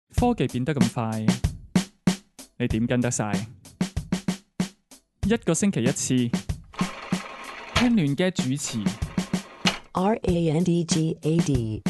科技變得咁快，你點跟得晒？一個星期一次，聽亂嘅主持。 RANDGAD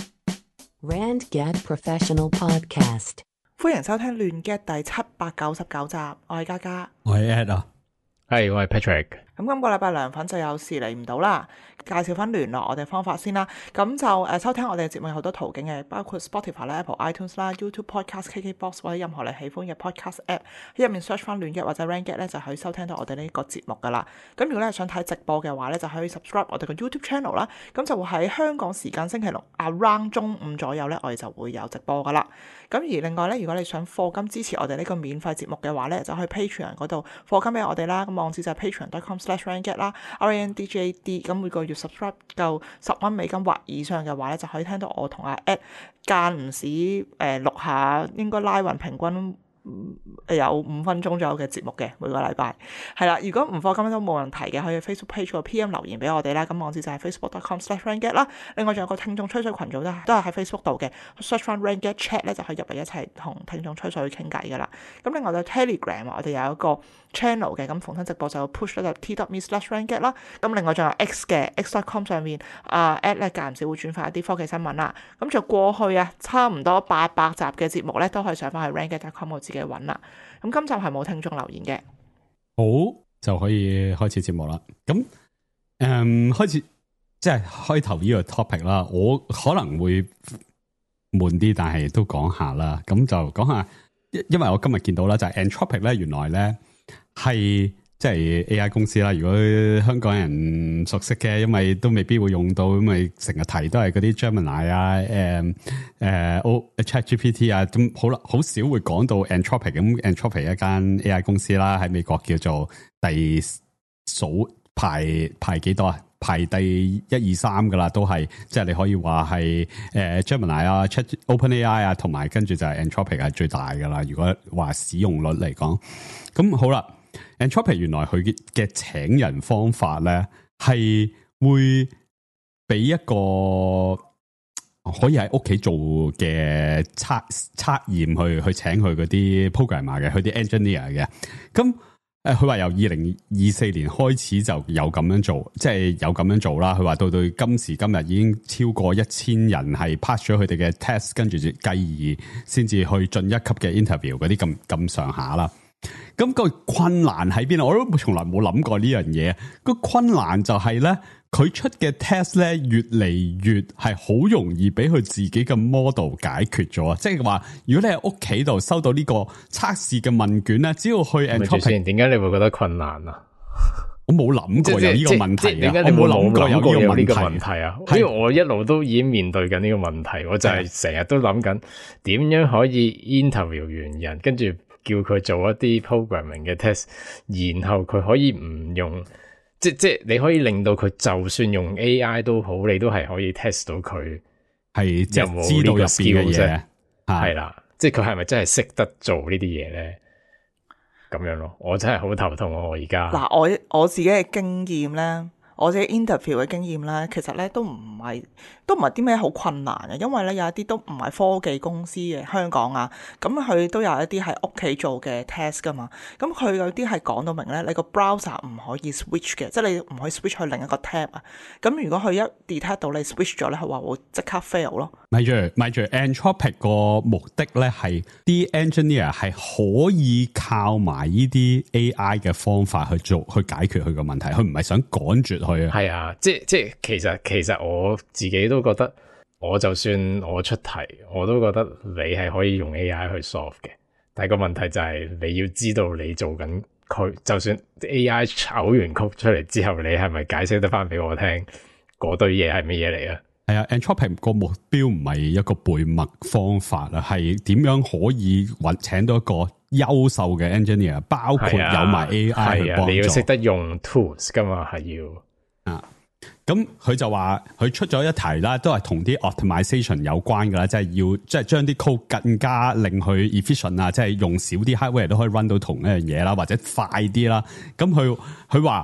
RandGad Professional Podcast。 歡迎收聽亂 get 第799集，我係嘉嘉， 我係 Ed 啊， 係我係 Patrick。 咁今個禮拜涼粉就有事嚟唔到啦，介紹翻聯絡我哋方法先啦。咁就收聽我哋嘅節目有好多途徑嘅，包括 Spotify 啦、Apple iTunes 啦、YouTube Podcast、KKBox 或者任何你喜歡嘅 Podcast App， 喺入面 search 翻亂 get 或者 RandGad 咧，就可以收聽到我哋呢個節目噶啦。咁如果你係想睇直播嘅話咧，就可以 subscribe 我哋個 YouTube channel 啦。咁就會喺香港時間星期六 around 中午左右咧，我哋就會有直播噶啦。咁而另外咧，如果你想課金支持我哋呢個免費節目嘅話咧，就去 Patreon 嗰度課金俾我哋啦。咁網址就係 patreon.com/RandGad 啦 ，RANDGAD。咁每個月 subscribe 夠$10美金或以上嘅話咧，就可以聽到我同阿 Ed 間唔時錄下應該拉勻平均有5分鐘左右嘅節目嘅每個禮拜係啦。如果唔課金都冇問題嘅，可以 Facebook page 個 PM 留言俾我哋啦。咁網址就係 facebook.com/RandGad 啦。另外仲有個聽眾吹水群組都係喺 Facebook 度嘅 ，search 翻 RandGad chat 咧就可以入嚟一齊同聽眾吹水傾偈噶啦。咁另外就 Telegram 我哋有一個 channel 嘅，咁逢親直播就 push 咧就 t.me/RandGad 啦。咁另外仲有 X 嘅 x.com 上面Ed 咧間唔時會轉發一啲科技新聞啦。咁就過去差唔多800集嘅節目咧都可以上翻去 RandGad.com 我自己揾啦。咁今集係冇聽眾留言嘅， 好就可以開始節目啦。咁開始即係開頭呢個 topic 啦，我可能會悶啲，但係都講下啦。咁就講下，因為我今日見到啦，就係 Anthropic 咧，原來咧係即係 AI 公司啦。如果香港人熟悉嘅，因為都未必會用到，因為成日提都係嗰啲 Gemini 啊、ChatGPT 啊，咁好啦，好少會講到 Anthropic。咁 Anthropic 一間 AI 公司啦，喺美國叫做第數排幾多啊？排第1、2、3噶啦，都係即係你可以話係Gemini 啊、OpenAI 啊，同埋跟住就係 Anthropic 係最大噶啦。如果話使用率嚟講，咁好啦。Anthropic 原來佢嘅請人方法咧，係會俾一個可以喺屋企做嘅測驗去請佢嗰啲 programmer 嘅，佢啲 engineer 嘅。咁佢話由2024年開始就有咁樣做，即係有咁樣做啦。佢話到今時今日已經超過1000人係 pass 咗佢哋嘅 test， 跟住繼而先至去進一級嘅 interview 嗰啲咁上下啦。咁個困難喺邊啊？我都從來冇諗過呢樣嘢。個困難就係咧，佢出嘅 test 咧越嚟越係好容易俾佢自己嘅 model 解決咗啊！即係話，如果你喺屋企度收到呢個測試嘅問卷咧，只要去 Anthropic， 點解你會覺得困難啊？ 我冇諗過有呢個問題啊！ 點解你冇諗過有呢個問題啊？因為我一路都已經面對緊呢個問題，我就係成日都諗緊點樣可以 interview 完人，跟住叫佢做一啲 programming 嘅 test， 然後佢可以唔用，即係你可以令到佢就算用 AI 都好，你都係可以 test 到佢係有冇知道入邊嘅嘢，係啦，即係佢係咪真係識得做呢啲嘢咧？咁樣咯，我真係好頭痛啊！我而家嗱，我自己嘅經驗咧。我自己 interview 嘅經驗咧，其實咧都唔係啲咩好困難嘅，因為咧有一啲都唔係科技公司嘅香港啊，咁佢都有一啲喺屋企做嘅 test 噶嘛，咁佢有啲係講到明咧，你個 browser 唔可以 switch 嘅，即係你唔可以 switch 去另一個 tab 啊，咁如果佢一 detect 到你 switch 咗咧，佢話會即刻 fail 咯。咪住 Anthropic 個目的咧係啲 engineer 係可以靠埋呢啲 AI 嘅方法去解決佢個問題，佢唔係想趕絕係啊，即係其實我自己都覺得，我就算我出題，我都覺得你係可以用 AI 去 solve 嘅。但係個問題就係你要知道你做緊佢，就算 AI 嘔完曲出嚟之後，你係咪解釋得翻俾我聽嗰堆嘢係乜嘢嚟啊？ 係啊 ，Anthropic 個目標唔係一個背默方法啊，係點樣可以請到一個優秀嘅 engineer， 包括有埋 AI 去幫助。 你要識得用 tools 噶嘛，係要。 咁佢就話佢出咗一題啦，都係同啲 optimization 有關噶啦，即係要即係將啲 code 更加令佢 efficient 啊，即係用少啲 hardware 都可以 run 到同一樣嘢啦，或者快啲啦。咁佢話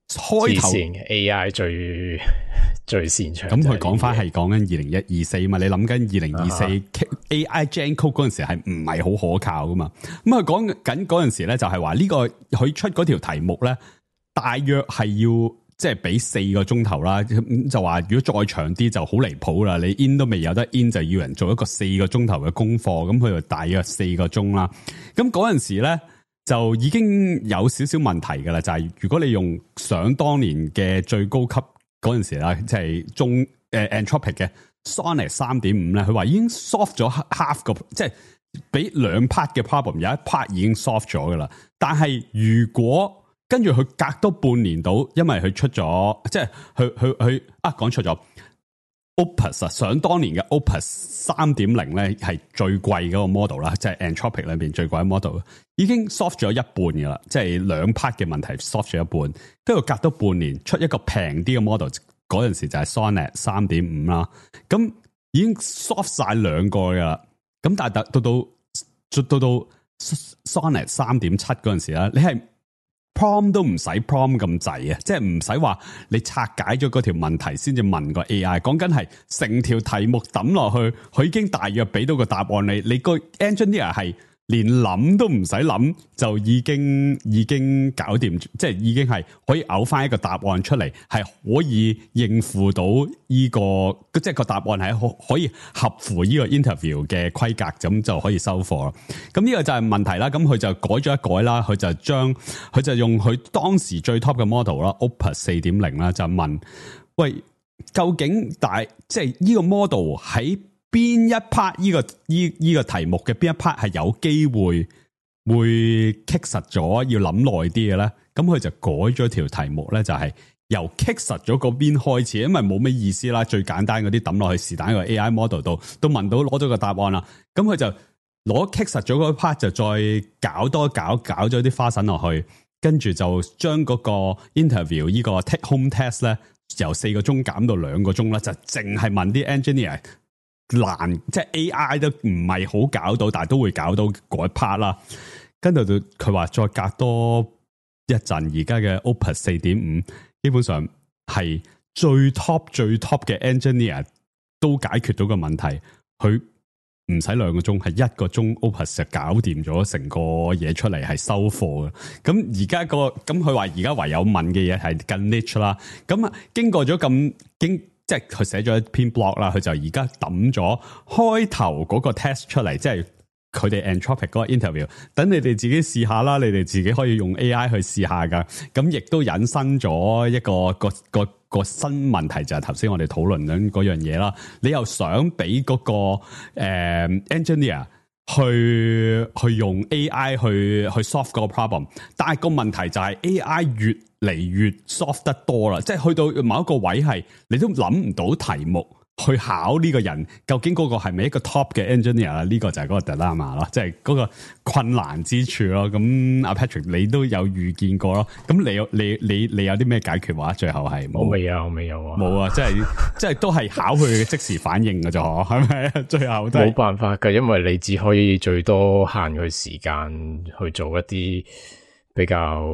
開頭嘅 AI 最擅長。 咁佢講翻係講緊2024嘛，你諗緊2024 AI Gen Code 嗰陣時係唔係好可靠噶嘛？咁佢講緊嗰陣時咧就係話呢個佢出嗰條題目咧，大約係要即係俾4個鐘頭啦，就話如果再長啲就好離譜啦，你 in 都未有得 in 就要人做一個4個鐘頭嘅功課，咁佢就大約4個鐘啦。咁嗰陣時咧就已經有少少問題噶啦，就係如果你用想當年嘅最高級嗰陣時啦，即係中Anthropic 嘅 Sonnet 3.5咧，佢話已經 solve 咗 half 個，即係俾2 part 嘅 problem， 有一 part 已經 solve 咗噶啦。但係如果跟住佢隔多半年到，因為佢出咗，即係佢講錯咗 Opus 啊，想當年嘅 Opus 3.0咧係最貴嗰個 model 啦，即係 Anthropic 裏邊最貴嘅 model，已經 solve 咗一半噶啦，即係2 part 嘅問題 solve 咗一半，跟住隔多半年出一個平啲嘅 model， 嗰陣時就係 Sonnet 3.5啦，咁已經 solve 晒2個噶啦，咁但係到 Sonnet 3.7 嗰陣時咧，你係prompt 都唔使 prompt 咁滯啊，即係唔使話你拆解咗嗰條問題先至問個 AI， 講緊係成條題目抌落去，佢已經大約俾到個答案你個 engineer 係連諗都唔使諗就已經搞掂，即係已經係可以嘔翻一個答案出嚟，係可以應付到呢個，即係個答案係可以合乎呢個 interview 嘅規格，咁就可以收貨。咁呢個就係問題啦。咁佢就改咗一改啦，佢就用佢當時最 top 嘅 model 啦 ，Opus 4.0啦，就問喂，究竟即係呢個 model 喺邊一 part 呢個題目嘅邊一 part 係有機會棘實咗，要諗耐啲嘅咧？咁佢就改咗條題目咧，就係由棘實咗嗰邊開始，因為冇咩意思啦。最簡單嗰啲抌落去是但一個 AI model 度，都問到攞咗個答案啦。咁佢就攞棘實咗嗰 part 就再搞咗啲花臣落去，跟住就將嗰個 interview 呢個 take home test 咧，由4個鐘減到2個鐘啦，就淨係問啲 engineer。難，即係 AI 都唔係好搞到，但係都會搞到嗰一 part 啦。跟住佢話再隔多一陣，而家嘅 Opus 4.5基本上係最 top 嘅 engineer 都解決到個問題，佢唔使2個鐘，係1個鐘 Opus 就搞掂咗成個嘢出嚟，係收貨嘅。咁而家咁佢話而家唯有問嘅嘢係更 niche 啦。咁啊，經過咗即係佢寫咗一篇 blog 啦，佢就而家抌咗開頭嗰個 test 出嚟，即係佢哋 Anthropic 嗰個 interview， 等你哋自己試下啦，你哋自己可以用 AI 去試下噶。咁亦都引申咗一個新問題，就係頭先我哋討論緊嗰樣嘢啦。你又想俾嗰個engineer 去用 AI 去 solve 嗰個 problem， 但係個問題就係 AI 越嚟越 solve 得多啦，即係去到某一個位係你都諗唔到題目去考呢個人究竟嗰個係咪一個 top 嘅 engineer 啊？呢個就係嗰個 dilemma 咯，即係嗰個困難之處咯。咁阿 Patrick 你都有預見過咯，咁你有啲咩解決話？最後係冇？我未有啊，冇啊，即係都係考佢嘅即時反應㗎啫，係咪啊？最後都冇辦法㗎，因為你只可以最多限佢時間去做一啲比較。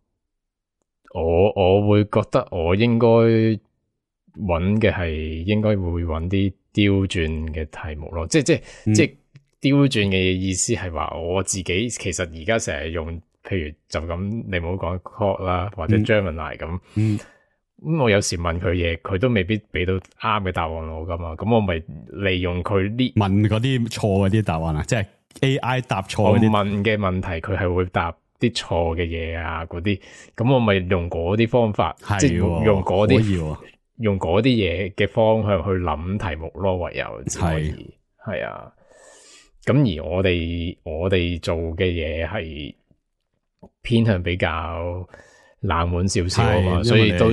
我會覺得我應該揾嘅係應該會揾啲刁鑽嘅題目咯，即係刁鑽嘅意思係話我自己其實而家成日用，譬如就咁你唔好講 Claude 啦，或者 Gemini 咁，咁我有時問佢嘢，佢都未必俾到啱嘅答案我噶嘛，咁我咪利用佢呢問嗰啲錯嗰啲答案啊，即係 AI 答錯嗰啲問嘅問題，佢係會答啲錯嘅嘢啊，嗰啲，咁我咪用嗰啲方法，即係用嗰啲嘢嘅方向去諗題目咯，唯有只可以係啊。咁而我哋做嘅嘢係偏向比較冷門少少啊嘛，所以都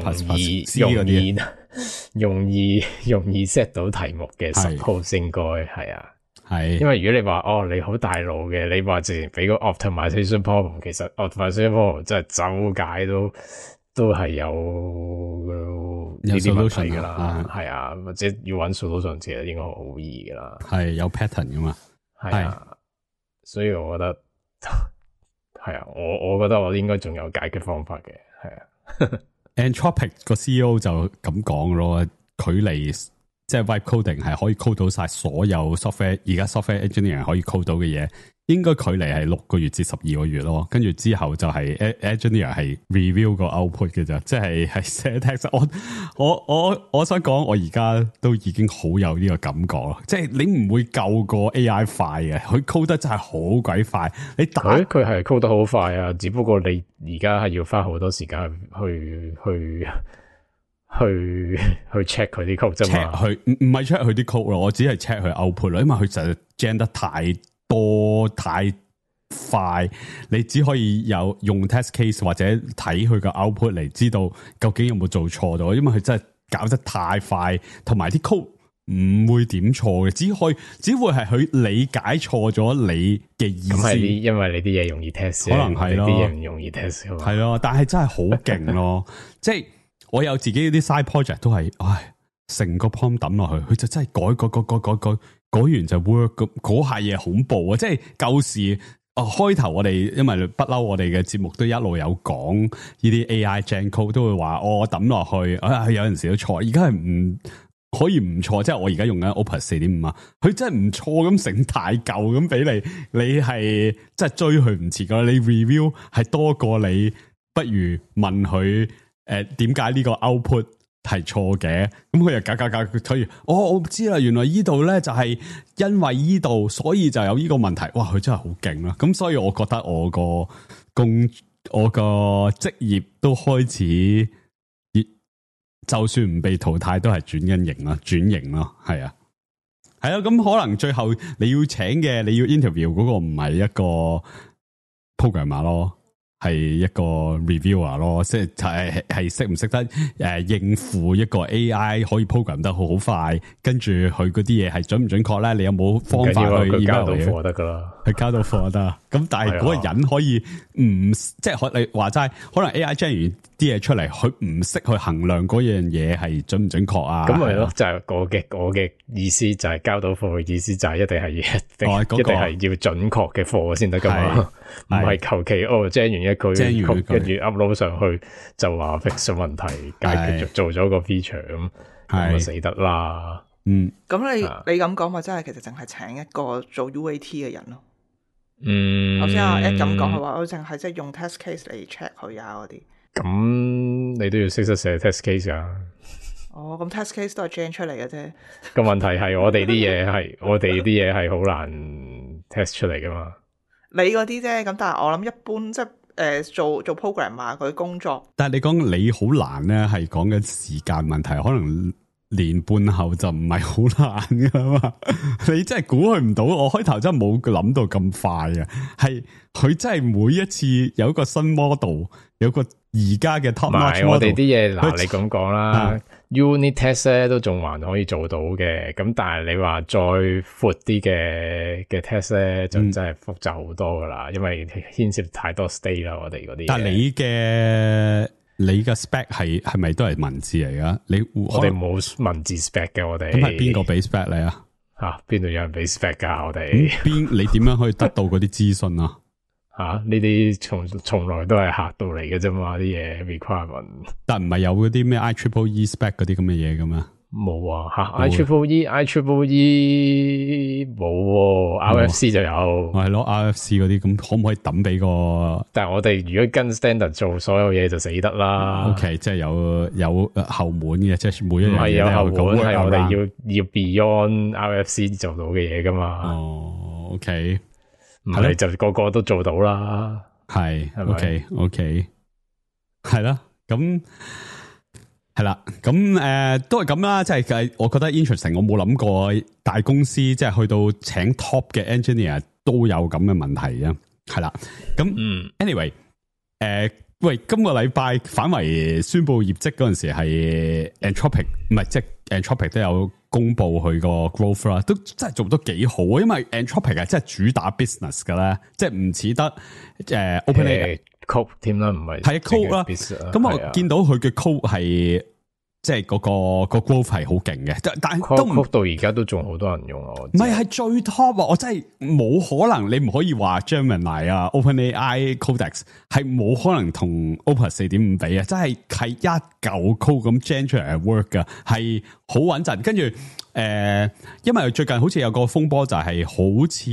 容易 set 到題目嘅 suppose 應該係啊。係，因為如果你話你好大腦嘅，你話直接俾個 optimization problem， 其實 optimization problem 真係周解都係有呢啲問題噶啦，係啊，或者要揾 solution 其實應該好易噶啦，係有 pattern 噶嘛，係啊，所以我覺得係啊，我覺得我應該仲有解決方法嘅，係啊。 Anthropic 個 CEO 就咁講咯，距離即係 vibe coding 係可以 code 到晒所有 software， 而家 software engineer 可以 code 到嘅嘢，應該距離係6個月至12個月咯。跟住之後就係 engineer 係 review 個 output 嘅啫，即係寫 text。我想講，我而家都已經好有呢個感覺咯。即係你唔會夠過 AI 快嘅，佢 code 得真係好鬼快。你打佢係 code 得好快啊，只不過你而家係要花好多時間去 check 佢啲 code 啫嘛， 唔係 check 佢啲 code 咯，我只係 check 佢 output 咯，因為佢就 gen 得太多太快，你只可以有用 test case 或者睇佢個 output 嚟知道究竟有冇做錯咗，因為佢真係搞得太快，同埋啲 code 唔會點錯嘅，只會係佢理解錯咗你嘅意思。咁係因為你啲嘢容易 test， 可能係咯， 啲嘢唔容易 test 係咯，但係真係好勁咯，即係。我有自己啲 side project 都係，成個 prompt 抌落去，佢就真係改完就 work 咁，嗰下嘢恐怖啊！即係舊時開頭我哋因為不嬲，我哋嘅節目都一路有講呢啲 AI gen code， 都會話我抌落去，有陣時都錯，而家係唔可以唔錯，即係我而家用緊 Opus 4.5啊，佢真係唔錯咁成大嚿咁俾你係真係追佢唔切噶，你 review 係多過你，不如問佢。點解呢個 output 係錯嘅？咁佢又搞，所以我知啦，原來呢度咧就係因為呢度，所以就有呢個問題。哇，佢真係好勁啦！咁所以我覺得我個職業都開始，就算唔被淘汰，都係轉型咯，係啊。咁可能最後你要請嘅，你要 interview 嗰個唔係一個 programmer 咯。係一個 reviewer 咯，即係識唔識得應付一個 AI 可以 program 得好快，跟住佢嗰啲嘢係準唔準確咧？你有冇方法去交到貨得噶啦？ 佢交到貨得，咁但係嗰個人可以唔即係你話齋，可能 AI generate 完啲嘢出嚟，佢唔識去衡量嗰樣嘢係準唔準確啊？ 咁咪咯，就係我嘅意思就係交到貨嘅意思就係一定係一定係要準確嘅貨先得噶嘛，唔係求其gen 完一句跟住 upload 上去就話 fix 咗問題，解決做咗個 feature 咁就死得啦。 咁你咁講咪真係其實淨係請一個做 UAT 嘅人咯。頭先阿 Ed 咁講佢話我淨係即係用 test case 嚟 check 佢啊嗰啲。 咁你都要識得寫 test case 啊。 咁 test case 都係 gen 出嚟嘅啫。 個問題係我哋啲嘢係好難 test 出嚟噶嘛。 你嗰啲啫，咁但係我諗一般即係做 program 啊佢工作。 但係你講你好難咧，係講緊時間問題，可能年半後就唔係好難噶嘛。你真係估佢唔到，我開頭真係冇諗到咁快嘅，係佢真係每一次有一個新 model， 有個而家嘅 top notch model。我哋啲嘢嗱，你咁講啦。Unit test 咧都仲還可以做到嘅，咁但係你話再闊啲嘅 test 咧就真係複雜好多噶啦，因為牽涉太多 state 啦，我哋嗰啲。但係你嘅 spec 係咪都係文字嚟噶？我哋冇文字 spec 嘅，我哋。咁係邊個俾 spec 你啊？邊度有人俾 spec 噶？我哋你點樣可以得到嗰啲資訊啊？ 呢啲從來都係客到嚟嘅啫嘛，啲嘢 requirement。 但唔係有嗰啲咩 IEEE spec 嗰啲咁嘅嘢噶嘛？ 冇啊，IEEE 冇，RFC 就有。 係咯，RFC 嗰啲咁可唔可以抌俾個？ 但係我哋如果跟 standard 做所有嘢就死得啦。 OK， 即係有後門嘅，即係每一樣嘢唔係有後門，係我哋要 beyond RFC 做到嘅嘢噶嘛。 OK。 唔係就個個都做到啦， 係 OK，係啦，咁係啦，咁都係咁啦，即係我覺得 interesting， 我冇諗過大公司即係去到請 top 嘅 engineer 都有咁嘅問題啊，係啦，咁anyway，喂，今個禮拜反為宣布業績嗰陣時係 Anthropic， 唔係即係 Anthropic 都有公布佢個 growth 啦，都真係做得幾好啊！因為 Anthropic 係真係主打 business 嘅咧，即係唔似得OpenAI code 添啦，唔係係 code 啦。咁我見到佢嘅 code 係即係個 growth 係好勁嘅，但係都唔到而家都仲好多人用啊！ 唔係最 top 啊！我真係冇可能，你唔可以話 Gemini 啊、OpenAI Codex 係冇可能同 Opus 4.5比啊！真係一嚿 code 咁 gen 出嚟係 work 噶，係好穩陣。跟住因為最近好似有個風波就係好似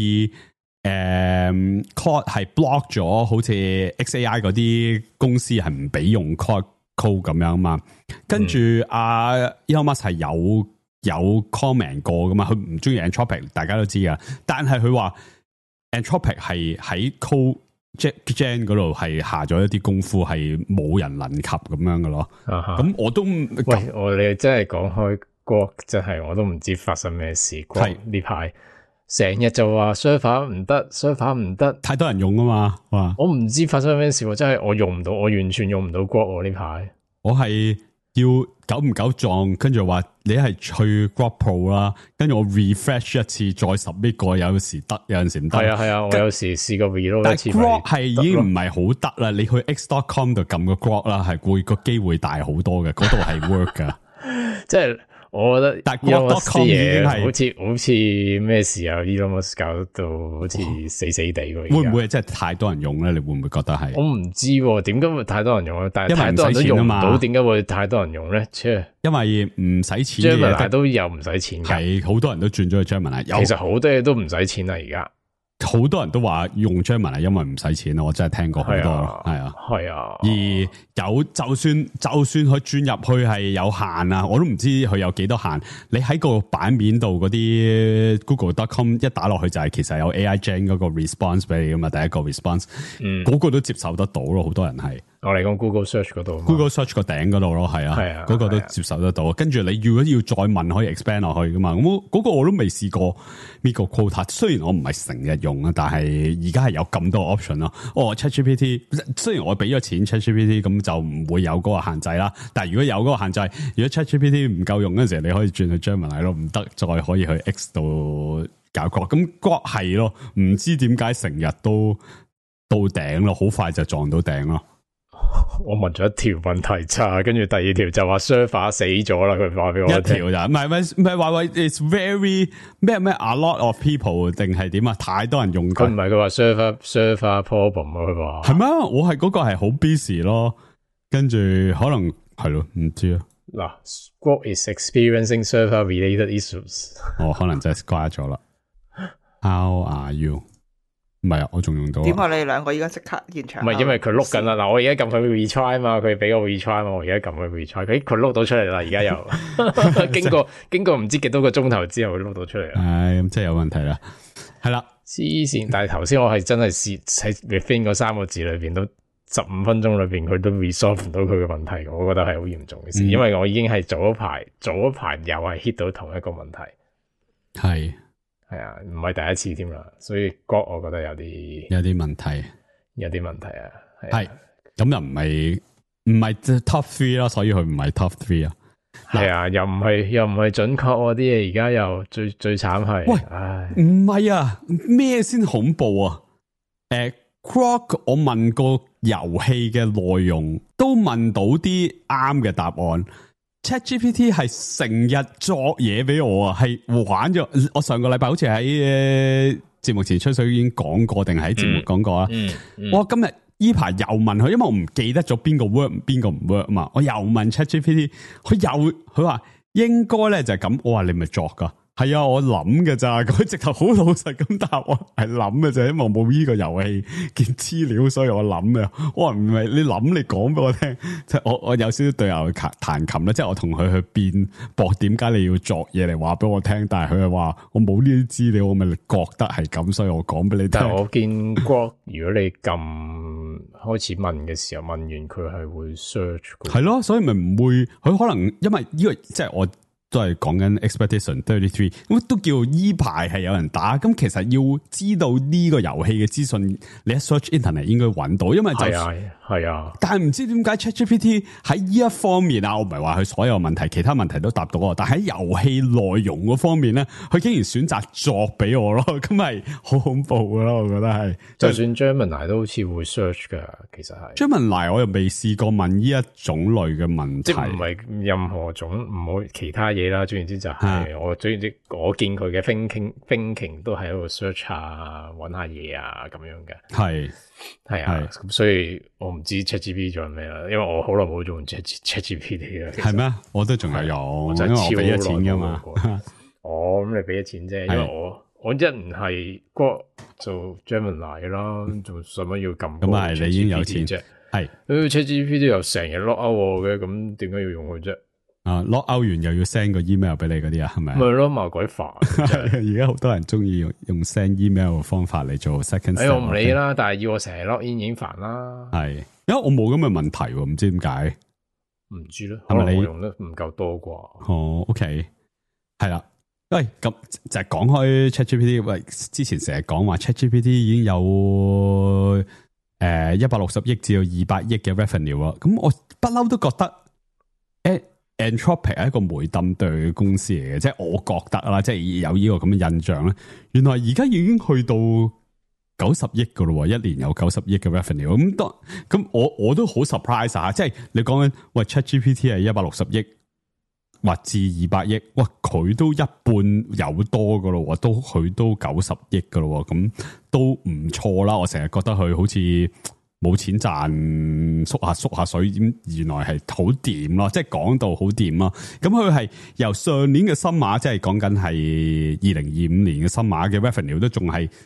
Claude 係 block 咗，好似 XAI 嗰啲公司係唔俾用 Claude code 咁樣嘛，跟住Elon Musk 係有 comment 過噶嘛，佢唔中意 Anthropic， 大家都知噶，但係佢話 Anthropic 係喺 code gen 嗰度係下咗一啲功夫，係冇人能及咁樣噶咯。咁我都喂，我哋真係講開 Grok， 真係我都唔知發生咩事。Grok 呢排成日就話 server 唔得 ，server 唔得， 太多人用啊嘛。 我唔知發生咩事，真係我用唔到，我完全用唔到 Grok 呢排。 我係要久唔久撞，跟住話你係去 Grok Pro 啦，跟住我 refresh 一次再submit過，有時得，有陣時唔得。 係啊，我有時試過 reload 一次。 但 Grok 係已經唔係好得啦，你去 x.com 度撳個 Grok 啦，係會個機會大好多嘅，嗰度係 work 噶。 即係我覺得， 但 Grok.com 已經係好似咩事啊 ？Elon Musk 搞到好似死死地喎。 會唔會真係太多人用咧？你會唔會覺得係？ 我唔知點解會太多人用啊？但係太多人都用唔到，點解會太多人用咧？ 因為唔使錢嘅嘢都有唔使錢， 係好多人都轉咗去 Gemini。 其實好多嘢都唔使錢啦，而家。 好多人都話用 Gemini 因為唔使錢咯，我真係聽過好多咯，係啊。而有就算佢轉入去係有限啊，我都唔知佢有幾多限。你喺個版面度嗰啲 Google.com 一打落去就係其實有 AI Gen 嗰個 response 俾你噶嘛，第一個 response，嗰個都接受得到咯，好多人係。 我嚟講 Google Search 嗰度 ，Google Search 個頂嗰度咯，係啊，嗰個都接受得到。跟住你如果要再問，可以 expand 落去噶嘛。咁嗰個我都未試過 meet 個 quota。雖然我唔係成日用啊，但係而家係有咁多 option 咯。ChatGPT 雖然我俾咗錢 ChatGPT，咁就唔會有嗰個限制啦。但係如果有嗰個限制，如果 ChatGPT 唔夠用嗰陣時，你可以轉去 Gemini 咯，唔得再可以去 X 度搞 Grok。咁 Grok 係咯，唔知點解成日都到頂咯，好快就撞到頂咯。 我問咗一條問題咋，跟住第二條就話 server 死咗啦，佢話俾我聽。 一條咋，唔係話 it's very 咩 a lot of people 定係點啊？太多人用佢。 佢唔係佢話 server problem 啊，佢話係咩？我係嗰個係好 busy 咯，跟住可能係咯，唔知啊。 嗱 ，Grok is experiencing server related issues。 可能真係掛咗啦。How are you？唔係啊，我仲用到。 點解你哋兩個依家即刻現場？ 唔係因為佢碌緊啦，嗱，我而家撳佢 retry 嘛，佢俾我 retry 嘛，我而家撳佢 retry，佢碌到出嚟啦，而家又經過唔知幾多個鐘頭之後，佢碌到出嚟啦。 咁即係有問題啦，係啦， 黐線！但係頭先我係真係試喺 within 嗰3個字裏邊，都15分鐘裏邊佢都 resolve 唔到佢嘅問題，我覺得係好嚴重嘅事，因為我已經係早一排又係 hit 到同一個問題，係啊，唔係第一次添啦，所以Grok我覺得有啲問題啊， 係咁又唔係 top 3啦，所以佢唔係 top 3啊， 係啊，又唔係準確啲嘢，而家又最慘係， 喂，唉，唔係啊，咩先恐怖啊？Grok 我問過遊戲嘅內容，都問到啲啱嘅答案。ChatGPT 係成日作嘢俾我啊，係玩咗。我上個禮拜好似喺節目前吹水已經講過，定係喺節目講過啦。我今日呢排又問佢，因為我唔記得咗邊個 work 邊個唔 work 嘛。我又問 ChatGPT，佢話應該咧就係咁。我話你咪作噶。係啊，我諗嘅咋，佢直頭好老實咁答我，係諗嘅啫，因為我冇呢個遊戲嘅資料，所以我諗嘅。我話唔係你諗，你講俾我聽，即係我有少少對牛彈琴啦，即係我同佢去辯駁，點解你要作嘢嚟話俾我聽，但係佢係話我冇呢啲資料，我咪覺得係咁，所以我講俾你聽。 但係我見過，如果你撳開始問嘅時候，問完佢係會 search， 係咯，所以咪唔會，佢可能因為呢個即係我都係講緊 Expedition 33，咁都叫依排係有人打。咁其實要知道呢個遊戲嘅資訊，你一 search internet 應該揾到，因為係啊。 但係唔知點解 ChatGPT 喺呢一方面啊，我唔係話佢所有問題，其他問題都答到我，但係喺遊戲內容嗰方面咧，佢竟然選擇作俾我咯，咁係好恐怖噶咯，我覺得係。 就算 Gemini 都好似會 search 噶，其實係 Gemini 我又未試過問呢一種類嘅問題， 即係唔係任何種唔好其他嘢啦。總言之就係我總言之，我見佢嘅 thinking 都係喺度 search 下揾下嘢啊咁樣嘅。係啊，咁所以我唔知 ChatGPT 做咩啦，因為我好耐冇用 ChatGPT 啦。係咩？ 我都仲有用， 因為我俾咗錢噶嘛。咁你俾咗錢啫，因為我一唔係做 Gemini 啦，仲使乜要撳？ 咁係你已經有錢啫。係 ，ChatGPT 又成日 lock out 我嘅，咁點解要用佢啫 ？lock out 完又要 send 個 email 俾你嗰啲啊，係咪？ 咪咯，麻鬼煩。 而家好多人中意用 send email 嘅方法嚟做 second step。 我唔理啦，但係要我成日 lock in 已經煩啦。 係，因為我冇咁嘅問題，唔知點解。 唔知咧，係咪你用得唔夠多啩 ？OK， 係啦。喂，咁就係講開 ChatGPT。喂，之前成日講話 ChatGPT 已經有160億至到200億嘅 revenue 啦。咁我不嬲都覺得Anthropic 係一個梅登對嘅公司嚟嘅，即係我覺得啦，即係有呢個咁嘅印象咧。原來而家已經去到90億噶咯，一年有90億嘅 revenue。咁我都好 surprise 啊！即係你講緊喂 ChatGPT 係160億或至200億，哇佢都一半有多噶咯，佢都90億噶咯，咁都唔錯啦。我成日覺得佢好似冇錢賺，縮下水，原來係好掂咯，即係講到好掂咯。咁佢係由上年嘅新碼，即係講緊係2025年嘅新碼嘅 revenue 都仲係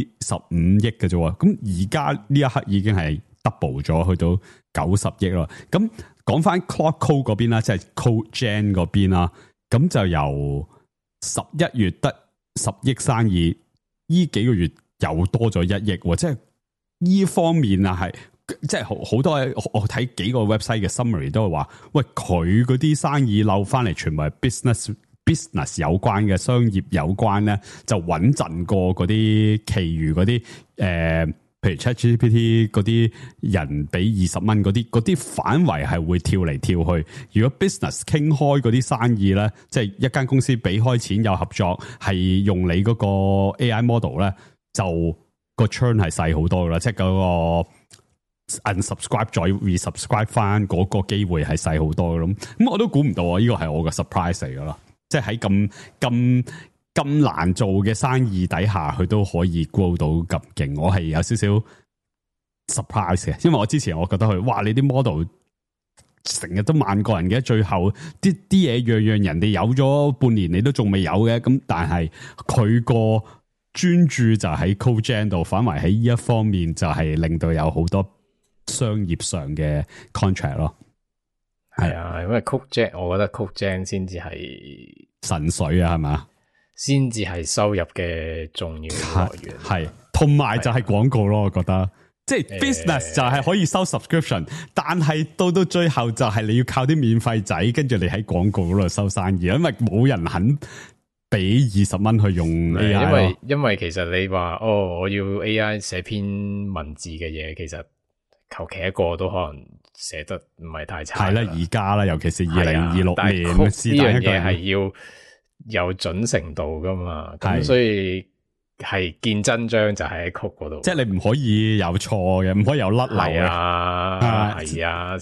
45億嘅啫。咁而家呢一刻已經係 double 咗，去到90億咯。咁講翻 Claude Code 嗰邊啦，即係 CodeGen 嗰邊啦，咁就由11月得10億生意，呢幾個月又多咗1億，即係呢方面啊，係即係好多我睇幾個 website 嘅 summary 都係話，喂佢嗰啲生意漏翻嚟，全部係 business 有關嘅，商業有關咧，就穩陣過嗰啲其餘嗰啲譬如 ChatGPT 嗰啲人俾20蚊嗰啲範圍係會跳嚟跳去。如果 business 傾開嗰啲生意咧，即係一間公司俾開錢有合作，係用你嗰個 AI model 咧，就個 churn 係細好多噶啦，即係嗰個 unsubscribe 再 resubscribe 翻嗰個機會係細好多噶咯。咁我都估唔到啊！呢個係我個 surprise 嚟噶啦，即係喺咁難做嘅生意底下，佢都可以 grow 到咁勁，我係有少少 surprise 嘅。因為我之前我覺得佢，哇！你啲 model 成日都萬個人嘅，最後啲嘢樣人哋有咗半年，你都仲未有嘅。咁但係佢個專注就喺 CodeGen 度，反為喺呢一方面就係令到有好多商業上嘅 contract 咯。 係啊，因為 CodeGen 我覺得 CodeGen 先至係神水啊，係咪？ 先至係收入嘅重要來源。係， 同埋就係廣告咯，我覺得。即係 business 就係可以收 subscription，但係到最後就係你要靠啲免費仔，跟住你喺廣告嗰度收生意，因為冇人肯俾20蚊去用 AI。 因為其實你話我要 AI 寫篇文字嘅嘢，其實求其一個都可能寫得唔係太差。係啦， 而家啦，尤其是2026年呢樣嘢係要有準程度噶嘛，咁所以係見真章就喺曲嗰度， 即係你唔可以有錯嘅，唔可以有甩漏嘅。 係啊，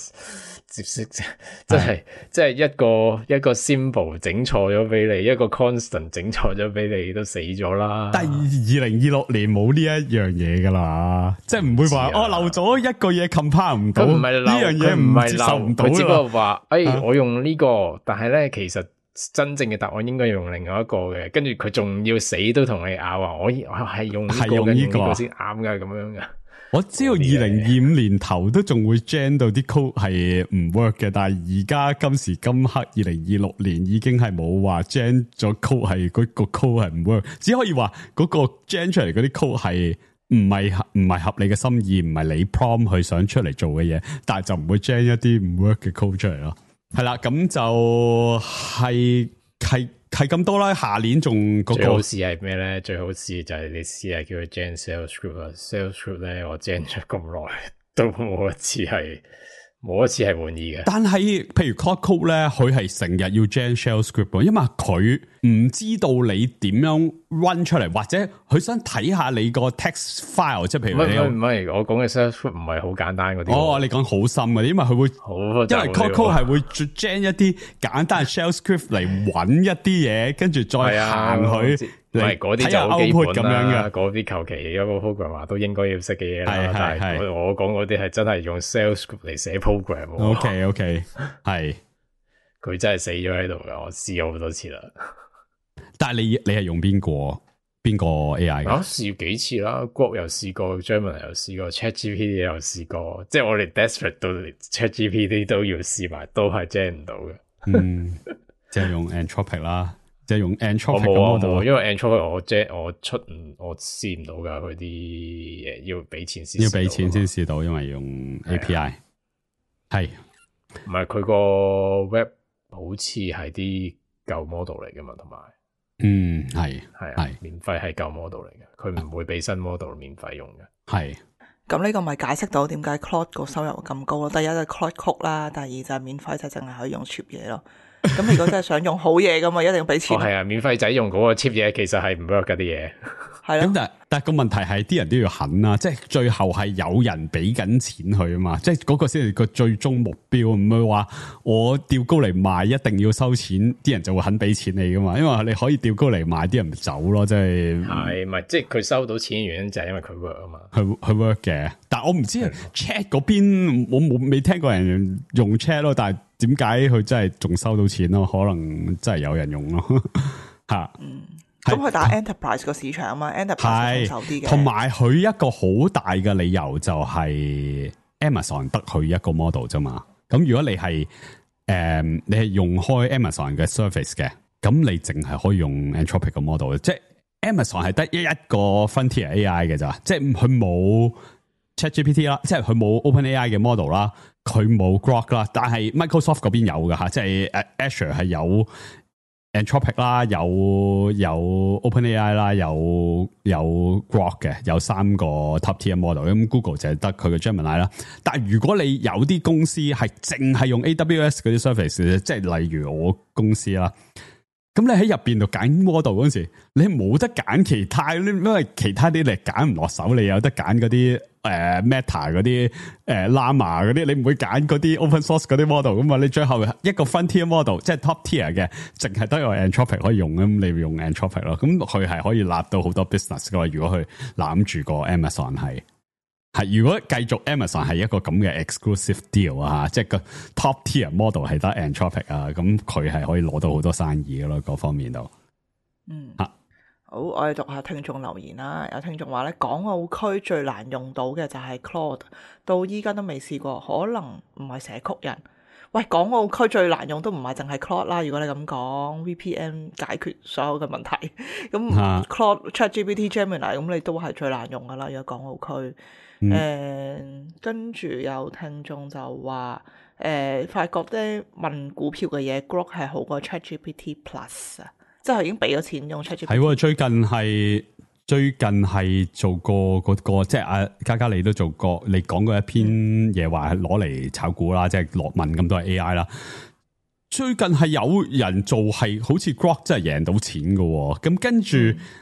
即係一個 symbol 整錯咗俾你，一個 constant 整錯咗俾你都死咗啦。 但係2026年冇呢一樣嘢噶啦，即係唔會話漏咗一個嘢 compare 唔到，呢樣嘢唔係接受唔到。 佢只不過話我用呢個，但係咧其實真正嘅答案應該用另外一個嘅，跟住佢仲要死都同你拗啊！我係用呢個先啱噶，咁樣噶。 我知道2025年頭都仲會 gen 到啲 code 係唔 work 嘅，但係而家今時今刻2026年已經係冇話 gen 咗 code 係嗰個 code 係唔 work， 只可以話嗰個 gen 出嚟嗰啲 code 係唔係合你嘅心意，唔係你 prompt 佢想出嚟做嘅嘢，但係就唔會 gen 一啲唔 work 嘅 code 出嚟咯。係啦，咁就係係咁多啦，下年仲嗰最好個試係咩咧？最好試就係你試下叫佢 gen sales script 啊，sales script 咧我 gen 咗咁耐都冇一次係滿意嘅。 但係譬如 Cloud Code 咧，佢係成日要 gen shell script 喎，因為佢唔知道你點樣 run 出嚟，或者佢想睇下你個 text file， 即係譬如你唔係，我講嘅 sales script 唔係好簡單嗰啲。 哦，你講好深嘅，因為佢會因為 Cloud Code 係會 gen 一啲簡單嘅 shell script 嚟揾一啲嘢，跟住再行佢。 唔係嗰啲就好基本咁樣嘅， 嗰啲求其有個 programmer 都應該要識嘅嘢啦。但係我講嗰啲係真係用 sales script 嚟寫 program。 OK， 係佢真係死咗喺度噶，我試咗好多次啦。 但係你係用邊個 AI 嘅？ 我試幾次啦 ，Grok 又試過 ，Gemini 又試過 ，ChatGPT 又試過，即係我哋 desperate 到 ChatGPT 都要試埋，都係 gen 唔到嘅。 即係用 Anthropic 啦。即係用 Anthropic 咁嗰因為 Anthropic 我試唔到噶，佢啲嘢要俾錢先， 要俾錢先試到，因為用 API 係， 唔係佢個 web 好似係啲舊 model 嚟噶嘛，同埋係免費係舊 model 嚟嘅，佢唔會俾新 model 免費用嘅。係咁呢個咪解釋到點解 Claude 個收入咁高咯？第一就係 Claude Code 啦，第二就係免費就淨係可以用 cheap 嘢咯。咁如果真係想用好嘢噶嘛，一定要俾錢。 係啊，免費仔用嗰個 cheap 嘢，其實係唔 work 噶啲嘢。 係咯。 咁但係個問題係啲人都要肯啊，即係最後係有人俾緊錢佢啊嘛，即係嗰個先係個最終目標，唔係話我調高嚟賣一定要收錢，啲人就會肯俾錢你噶嘛，因為你可以調高嚟賣，啲人咪走咯，即係。係咪即係佢收到錢嘅原因就係因為佢 work 啊嘛？ 佢 work 嘅，但係我唔知 chat 嗰邊我未聽過人用 chat 咯，但係點解佢真係仲收到錢咯？可能真係有人用咯，吓。 咁佢打 enterprise 個市場啊嘛 ，enterprise 手啲嘅。同埋佢一個好大嘅理由就係 Amazon 得佢一個 model 啫嘛。咁如果你係你係用開 Amazon 嘅 service 嘅，咁你淨係可以用 Anthropic 嘅 model，即係 Amazon 係得一個 frontier AI 嘅咋，即係佢冇 ChatGPT 啦，即係佢冇 OpenAI 嘅 model 啦，佢冇 Grok 啦，但係 Microsoft 嗰邊有嘅吓，即係 Azure 係有 Anthropic 啦，有 OpenAI 啦，有 Grok 嘅，有3個 top tier model。咁 Google 就係得佢嘅 Gemini 啦。但係如果你有啲公司係淨係用 AWS 嗰啲 service， 即係例如我公司啦，咁你喺入邊度揀 model 嗰陣時，你冇得揀其他，因為其他啲你揀唔落手，你有得揀嗰啲Meta 嗰啲Llama 嗰啲，你唔會揀嗰啲 open source 嗰啲 model 噶嘛？你最後一個 frontier model，即係 top tier 嘅，淨係得個 Anthropic 可以用，咁你用 Anthropic 咯。咁佢係可以納到好多 business 噶。如果佢攬住個 Amazon 係如果繼續 Amazon 係一個咁嘅 exclusive deal 啊，即係個 top tier model 係得 Anthropic 啊，咁佢係可以攞到好多生意噶咯，各方面都。 好，我哋讀下聽眾留言啦。有聽眾話咧，港澳區最難用到嘅就係 Claude， 到依家都未試過，可能唔係寫曲人。喂，港澳區最難用都唔係淨係 Claude 啦。如果你咁講 VPN 解決所有嘅問題，咁 Claude、ChatGPT、Gemini 咁你都係最難用噶啦。如果港澳區，跟住有聽眾就話，發覺咧問股票嘅嘢 Grok 係好過 ChatGPT Plus 啊。即係已經俾咗錢用 ChatGPT。係最近係做過嗰個，即係阿嘉你都做過，你講過一篇嘢話係攞嚟炒股啦，即係落問咁多 AI 啦。最近係有人做係好似 Grok 真係贏到錢嘅，咁跟住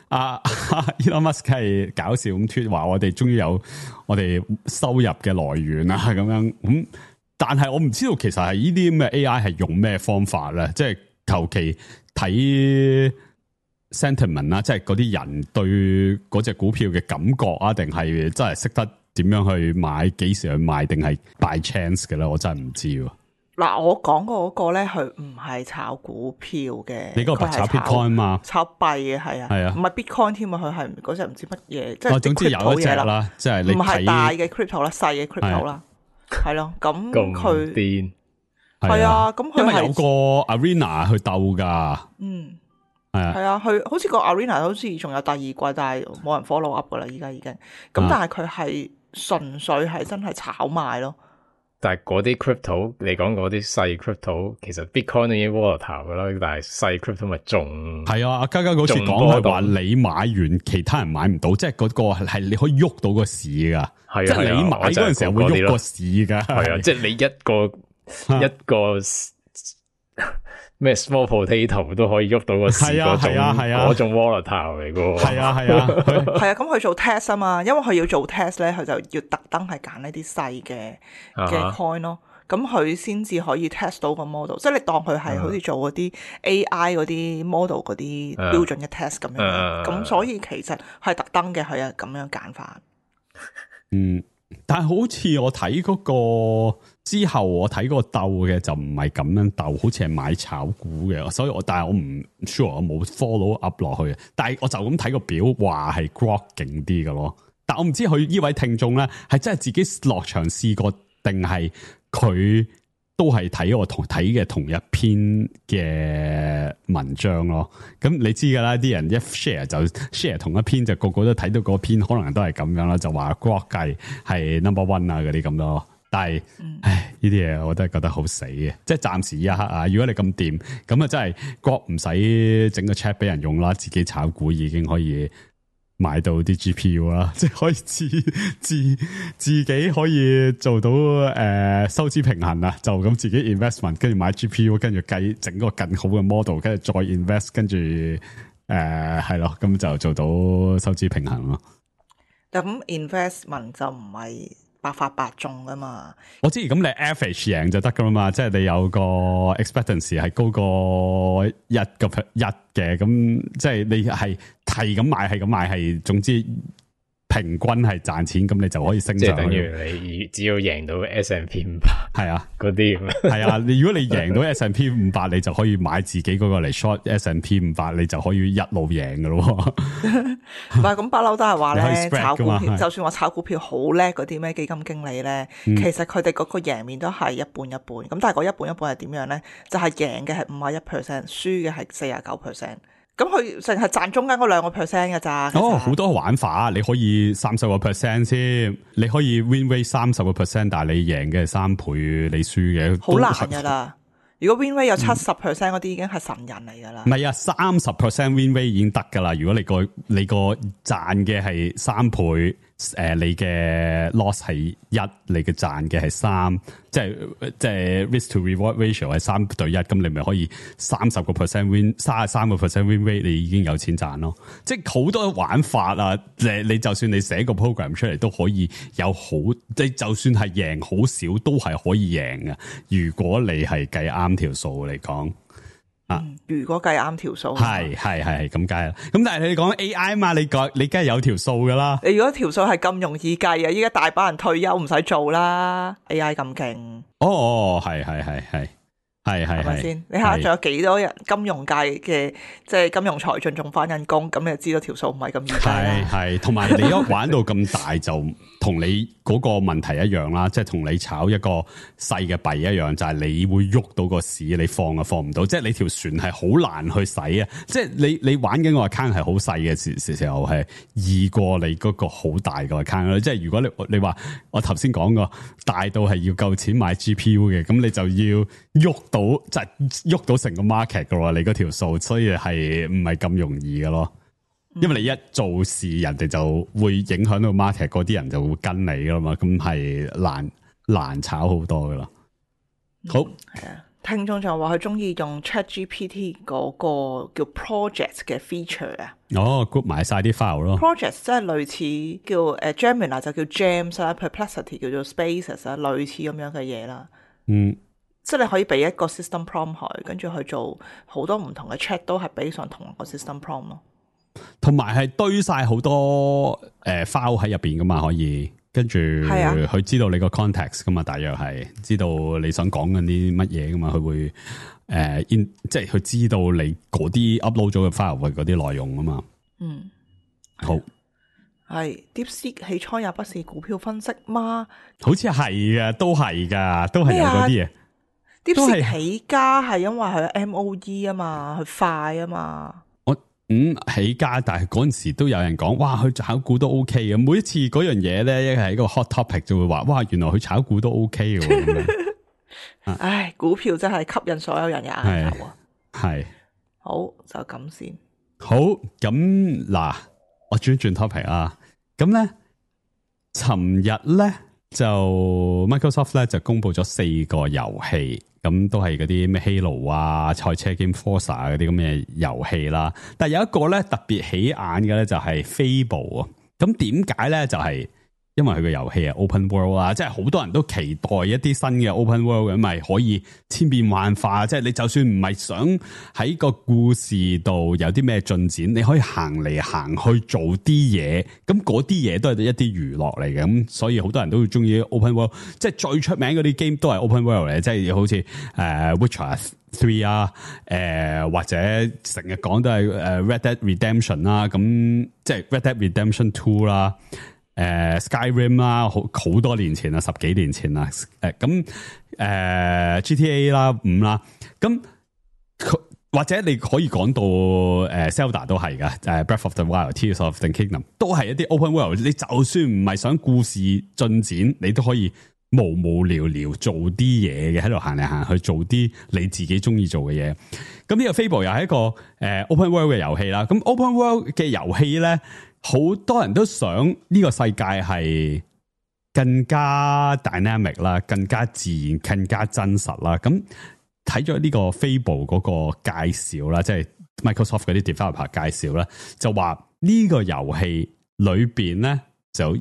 Elon Musk 係搞笑咁tweet話我哋終於有我哋收入嘅來源啊咁樣。咁但係我唔知道其實係呢啲咁嘅 AI 係用咩方法咧，即係求其睇 sentiment 啦，即係嗰啲人對嗰隻股票嘅感覺啊，定係真係識得點樣去買，幾時去買，定係 by chance 嘅咧？我真係唔知喎。 嗱，我講過嗰個咧，佢唔係炒股票嘅， 你嗰個炒 Bitcoin 嘛？ 炒幣嘅係啊，唔係 Bitcoin 添啊，佢係嗰隻唔知乜嘢，即係總之有一隻啦，即係你唔係大嘅 crypto 啦，細嘅 crypto 啦，係咯，咁佢癲。 係啊，咁佢因為有個 arena 去鬥噶， 係啊，佢好似個 arena 好似仲有第二季，但係冇人 follow up 噶啦，依家已經。咁但係佢係純粹係真係炒賣咯， 但係嗰啲 crypto，你講嗰啲細 crypto，其實 Bitcoin 已經 volatile 噶啦，但係細 crypto 咪仲係啊！阿嘉嘉嗰次講係話你買完，其他人買唔到，即係嗰個係你可以喐到個市噶，即係你買嗰陣時候會喐個市噶， 係啊！即係你一個咩 small potato 都可以喐到個市嗰種 volatile 嚟噶， 係啊， 係啊，咁佢做 test 啊嘛，因為佢要做 test 咧，佢就要特登係揀呢啲細嘅 coin 咯，咁佢先至可以 test 到個 model， 即係你當佢係好似做嗰啲 AI 嗰啲 model 嗰啲標準嘅 test 咁樣，咁所以其實係特登嘅，佢係咁樣揀法。 但係好似我睇嗰個之後，我睇嗰個鬥嘅就唔係咁樣鬥，好似係買炒股嘅，所以但係我唔 sure， 我冇 follow up 落去。但係我就咁睇個表，話係 Grok 勁啲嘅咯。但我唔知佢呢位聽眾咧，係真係自己落場試過，定係佢都係睇我睇嘅同一篇嘅文章咯。咁你知噶啦，啲人一 share 就 share 同一篇，就個個都睇到嗰篇，可能都係咁樣啦，就話 Grok 計係 number one 啊嗰啲咁咯。但係，唉，呢啲嘢我都係覺得好死嘅，即係暫時一刻啊。如果你咁掂，咁啊真係 Grok 唔使整個 chat 俾人用啦，自己炒股已經可以買到啲 GPU 啦，即係可以自己可以做到收支平衡啊，就咁自己 investment， 跟住買 GPU， 跟住計整個更好嘅 model， 跟住再 invest， 跟住係咯，咁就做到收支平衡咯。 咁 investment 就唔係百發百中噶嘛， 我知，咁你 average 贏就得噶啦嘛，即係你有個 expectancy 係高過一嘅，咁即係你係咁買係，總之平均係賺錢，咁你就可以升上去。 即係等於你只要贏到 S&P 500， 係啊， 嗰啲係啊，如果你贏到 S&P 500，你就可以買自己嗰個嚟 short S&P 500，你就可以一路贏噶咯。 唔係，咁不嬲都係話咧，炒股票就算話炒股票好叻嗰啲咩基金經理咧，其實佢哋嗰個贏面都係一半一半。咁但係嗰一半一半係點樣咧？就係贏嘅係51%，輸嘅係49%。咁佢淨係賺中間嗰2% 嘅咋？ 哦，好多玩法，你可以30% 先，你可以 win rate 30%，但係你贏嘅係3倍，你輸嘅好難噶啦。如果 win rate 有70% 嗰啲已經係神人嚟噶啦。 唔係啊，30% win rate 已經得噶啦。如果你個賺嘅係3倍，你嘅 loss 係1，你嘅賺嘅係3，即係 risk to reward ratio 係3:1，咁你咪可以30% win， 33% win rate， 你已經有錢賺咯。即係好多玩法啊！你就算你寫個 program 出嚟都可以有好，即係就算係贏好少都係可以贏嘅。如果你係計啱條數嚟講。 如果計啱條數， 係咁計啦。咁但係你講 AI 嘛，你梗係有條數噶啦。 你如果條數係咁容易計啊，依家大把人退休唔使做啦。AI 咁勁， 係咪先？你睇下仲有幾多人金融界嘅，即係金融才俊仲翻緊工，咁你就知道條數唔係咁易計啦。 係，同埋你一玩到咁大，就同你嗰個問題一樣啦，即係同你炒一個細嘅幣一樣，就係你會喐到個市，你放啊放唔到，即係你條船係好難去洗啊！即係你玩緊個 account 係好細嘅時候，係易過你嗰個好大個 account 啦。即係如果你話我頭先講過大到係要夠錢買 GPU 嘅，咁你就要喐到就係喐到成個 market 噶喎，你嗰條數，所以係唔係咁容易噶咯？因為你一做事，人哋就會影響到 market， 嗰啲人就會跟你噶嘛，咁係難炒好多噶啦。好， 係啊，聽眾就話佢中意用 ChatGPT 嗰個叫 project 嘅 feature 啊。 group 埋晒啲 file 咯。 project 即係類似叫Gemini 就叫 Gems 啦 ，Perplexity 叫做 Spaces 啊，類似咁樣嘅嘢啦。即係你可以俾一個 system prompt 佢，跟住去做好多唔同嘅 chat 都係俾上同一個 system prompt 咯。 同埋係堆晒好多file 喺入邊噶嘛，可以跟住佢知道你個 context 噶嘛，大約係知道你想講緊啲乜嘢噶嘛，佢會即係佢知道你嗰啲 upload 咗嘅 file 嘅嗰啲內容啊嘛。好。 係 DeepSeek 起初也不是股票分析嗎？ 好似係嘅，都係噶，都係有嗰啲嘢。 DeepSeek起家係因為佢 MOE 啊嘛，佢快啊嘛。 起家，但係嗰陣時都有人講，哇，佢炒股都 OK 嘅。每一次嗰樣嘢咧，一係一個 hot topic 就會話，哇，原來佢炒股都 OK 嘅咁樣。 唉，股票真係吸引所有人嘅眼球啊！ 係好，就咁先。 好，咁嗱，我轉 topic 啊。咁咧，尋日咧就 Microsoft 咧就公布咗4個遊戲。咁都係嗰啲咩 Halo 啊、賽車 Game Forza 嗰啲咁嘅遊戲啦。但係有一個咧特別起眼嘅咧就係 Fable 啊。咁點解咧？就係因為佢個遊戲係 Open World 啊，即係好多人都期待一啲新嘅 Open World 咁，咪可以千變萬化。即係你就算唔係想喺個故事度有啲咩進展，你可以行嚟行去做啲嘢。咁嗰啲嘢都係一啲娛樂嚟嘅。咁所以好多人都會中意 Open World。即係最出名嗰啲 game 都係 Open World 嚟，即係好似Witcher 3啊，或者成日講都係Red Dead Redemption 啦。咁即係 Red Dead Redemption 2啦。Skyrim 啦，好多年前啦，10幾年前啦，GTA 啦5啦，咁或者你可以講到Zelda 都係噶，Breath of the Wild、Tears of the Kingdom 都係一啲 open world。你就算唔係想故事進展，你都可以無聊聊做啲嘢嘅，喺度行嚟行去做啲你自己中意做嘅嘢。咁呢個 Fable 又係一個open world 嘅遊戲啦。咁 open world 嘅遊戲咧，好多人都想呢個世界係更加 dynamic 啦，更加自然，更加真實啦。咁睇咗呢個 Fable 嗰個介紹啦，即係 Microsoft 嗰啲 developer 介紹啦，就話呢個遊戲裏邊咧就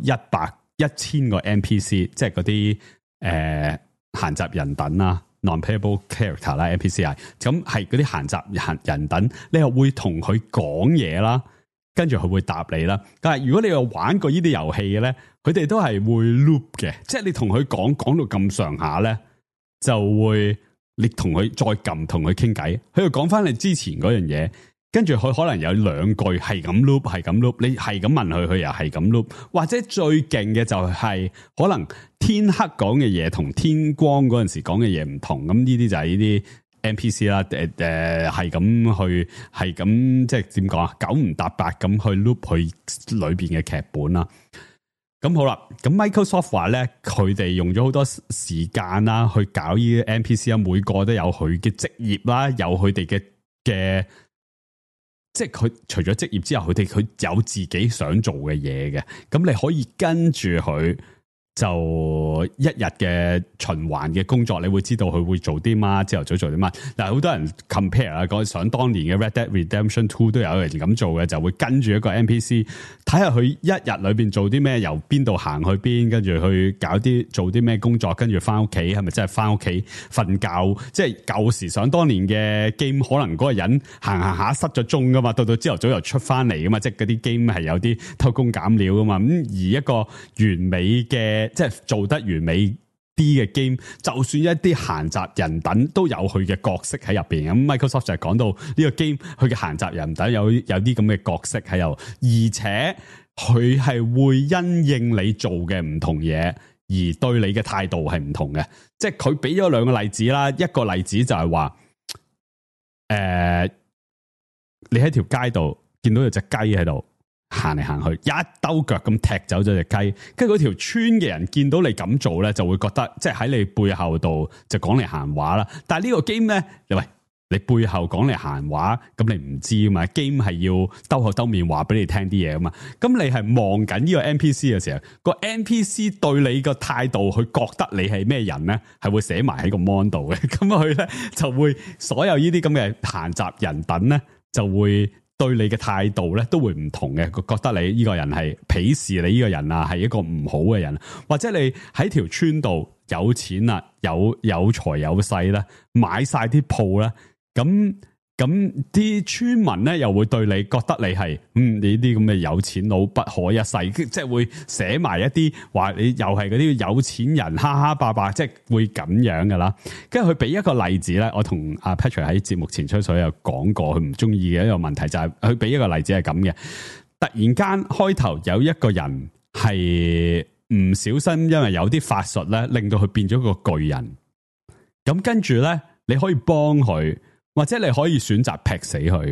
1000個 NPC， 即係嗰啲閒雜人等啦 ，non-playable character 啦 ，NPC 係咁係嗰啲閒雜人等，你又會同佢講嘢啦。跟住佢會答你啦，但係如果你有玩過呢啲遊戲嘅咧，佢哋都係會 loop 嘅，即係你同佢講到咁上下咧，就會你同佢再撳同佢傾偈，佢又講翻你之前嗰樣嘢，跟住佢可能有2句係咁 loop，你係咁問佢，佢又係咁 loop，或者最勁嘅就係可能天黑講嘅嘢同天光嗰陣時講嘅嘢唔同，咁呢啲就係呢啲NPC 啦，係咁去，係咁即係點講啊？九唔搭八咁去 loop 佢裏邊嘅劇本啦。咁好啦，咁 Microsoft 話咧，佢哋用咗好多時間啦，去搞呢啲 NPC 啊，每個都有佢嘅職業啦，有佢哋嘅，即係佢除咗職業之後，佢有自己想做嘅嘢嘅。咁你可以跟住佢。就一日嘅循環嘅工作，你會知道佢會做啲乜，朝頭早做啲乜。但係好多人 compare 啊，講想當年嘅 Red Dead Redemption 2都有人咁做嘅，就會跟住一個 NPC 睇下佢一日裏邊做啲咩，由邊度行去邊，跟住去搞做啲咩工作，跟住翻屋企係咪真係翻屋企瞓覺？即係舊時想當年嘅 game，可能嗰個人行下失咗蹤噶嘛，到朝頭早又出翻嚟噶嘛，即係嗰啲 game 係有啲偷工減料噶嘛。咁而一個完美嘅。即係做得完美啲嘅 game， 就算一啲閒雜人等都有佢嘅角色喺入邊。咁 Microsoft 就係講到呢個 game， 佢嘅閒雜人等有啲咁嘅角色喺度，而且佢係會因應你做嘅唔同嘢，而對你嘅態度係唔同嘅。即係佢俾咗2個例子啦，一個例子就係話，你喺條街度見到有隻雞喺度。行嚟行去，一兜腳咁踢走咗隻雞，跟住嗰條村嘅人見到你咁做咧，就會覺得即係喺你背後度就講你閒話啦。但係呢個 game 咧，喂，你背後講你閒話，咁你唔知啊嘛 ？game 係要兜口兜面話俾你聽啲嘢啊嘛。咁你係望緊呢個 NPC 嘅時候，個 NPC 對你個態度，佢覺得你係咩人咧，係會寫埋喺個 mon 度嘅。咁佢咧就會所有呢啲咁嘅閒雜人等咧，就會。對你嘅態度咧都會唔同嘅，覺得你呢個人係鄙視你呢個人啊，係一個唔好嘅人，或者你喺條村度有錢啦，有財有勢啦，買晒啲鋪啦，咁啲村民咧又會對你覺得你係你啲咁嘅有錢佬不可一世，即係會寫埋一啲話你又係嗰啲有錢人，哈哈霸霸，即係會咁樣噶啦。跟住佢俾一個例子咧，我同阿 Patrick 喺節目前吹水有講過，佢唔中意嘅一個問題就係佢俾一個例子係咁嘅，突然間開頭有一個人係唔小心，因為有啲法術咧令到佢變咗個巨人，咁跟住咧你可以幫佢。或者你可以選擇劈死佢，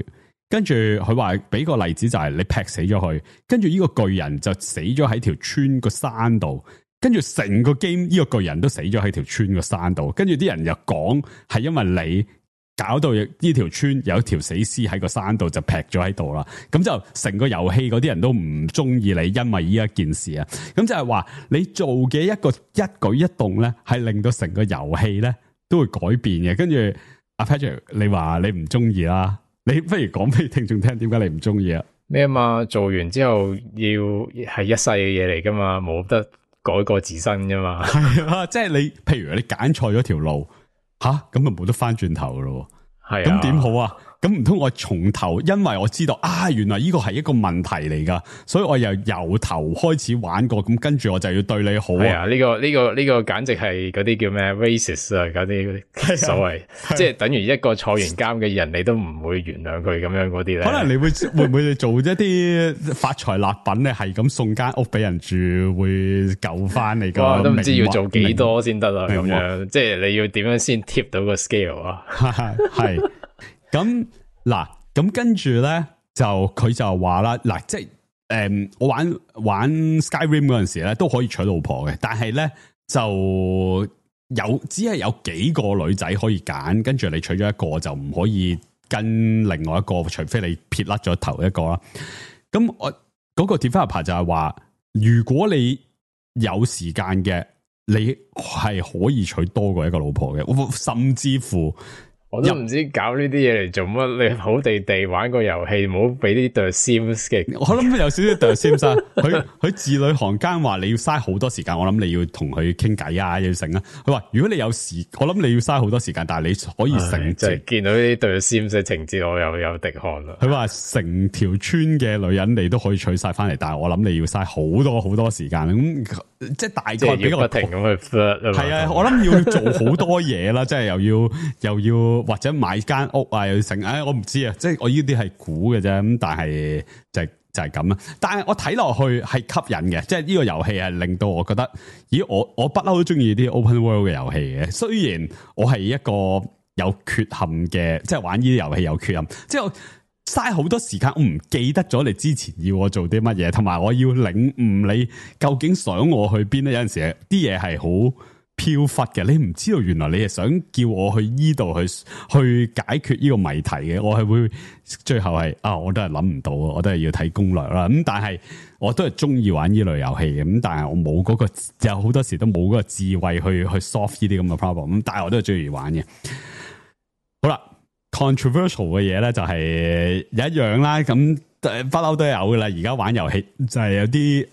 跟住佢話俾個例子就係你劈死咗佢，跟住呢個巨人就死咗喺條村個山度，跟住成個 game 呢個巨人都死咗喺條村個山度，跟住啲人又講係因為你搞到呢條村有一條死屍喺個山度就劈咗喺度啦，咁就成個遊戲嗰啲人都唔中意你，因為呢一件事啊，咁就係話你做嘅一舉一動咧，係令到成個遊戲咧都會改變嘅。跟住阿 Patrick， 你話你唔中意啦。你不如講俾聽眾聽，點解你唔中意啊？ 咩啊嘛？做完之後要係一世嘅嘢嚟噶嘛，冇得改過自身噶嘛。 係啊，即係你，譬如你揀錯咗條路，吓咁就冇得翻轉頭咯。係咁點好啊？咁唔通我從頭，因為我知道啊，原來呢個係一個問題嚟噶，所以我又由頭開始玩過，咁跟住我就要對你好啊。係啊， 呢個簡直係嗰啲叫咩 racist 啊，嗰啲所謂，即係等於一個坐完監嘅人，你都唔會原諒佢咁樣嗰啲咧。 可能你會唔會做一啲發財立品咧？係咁送間屋俾人住，會救翻你噶？ 我都唔知要做幾多先得啊！咁樣，即係你要點樣先貼到個 scale 啊？ 係。咁嗱，咁跟住咧就佢就話啦，嗱，即係我玩 Skyrim 嗰陣時咧都可以娶老婆嘅，但係咧就只係有幾個女仔可以揀，跟住你娶咗一個就唔可以跟另外一個，除非你撇甩咗頭一個啦。咁我嗰個 developer 就係話，如果你有時間嘅，你係可以娶多過一個老婆嘅，甚至乎。 我都唔知搞呢啲嘢嚟做乜，你好地地玩個遊戲，唔好俾啲 The Sims 嘅。 我諗有少少 The Sims 啊，佢字裏行間話你要嘥好多時間，我諗你要同佢傾偈啊，要成啊。佢話如果你有我諗你要嘥好多時間，但係你可以成就係見到啲 The Sims 嘅情節，我又有滴汗啦。 佢話成條村嘅女人你都可以娶晒翻嚟，但係我諗你要嘥好多時間。咁即係大概比較不停咁去 flirt 係啊，我諗要做好多嘢啦，即係又要或者買間屋啊，又要成，我唔知啊，即係我呢啲係估嘅啫。咁但係就係咁啦。但係我睇落去係吸引嘅，即係呢個遊戲係令到我覺得，咦，我不嬲都中意啲 open world 嘅遊戲嘅。雖然我係一個有缺陷嘅，即係玩呢啲遊戲有缺陷，即係我嘥好多時間，我唔記得咗你之前要我做啲乜嘢，同埋我要領悟你究竟想我去邊咧。有陣時啲嘢係好飄忽嘅，你唔知道原來你係想叫我去依度去解決呢個謎題嘅，我係會最後係我都係諗唔到，我都係要睇攻略啦。咁但係我都係中意玩呢類遊戲嘅，咁但係我冇嗰個，有好多時都冇嗰個智慧去 solve 呢啲咁嘅 problem。咁但係我都係中意玩嘅。好啦。controversial 嘅嘢咧就係有一樣啦，咁不嬲都有噶啦。而家玩遊戲就係有啲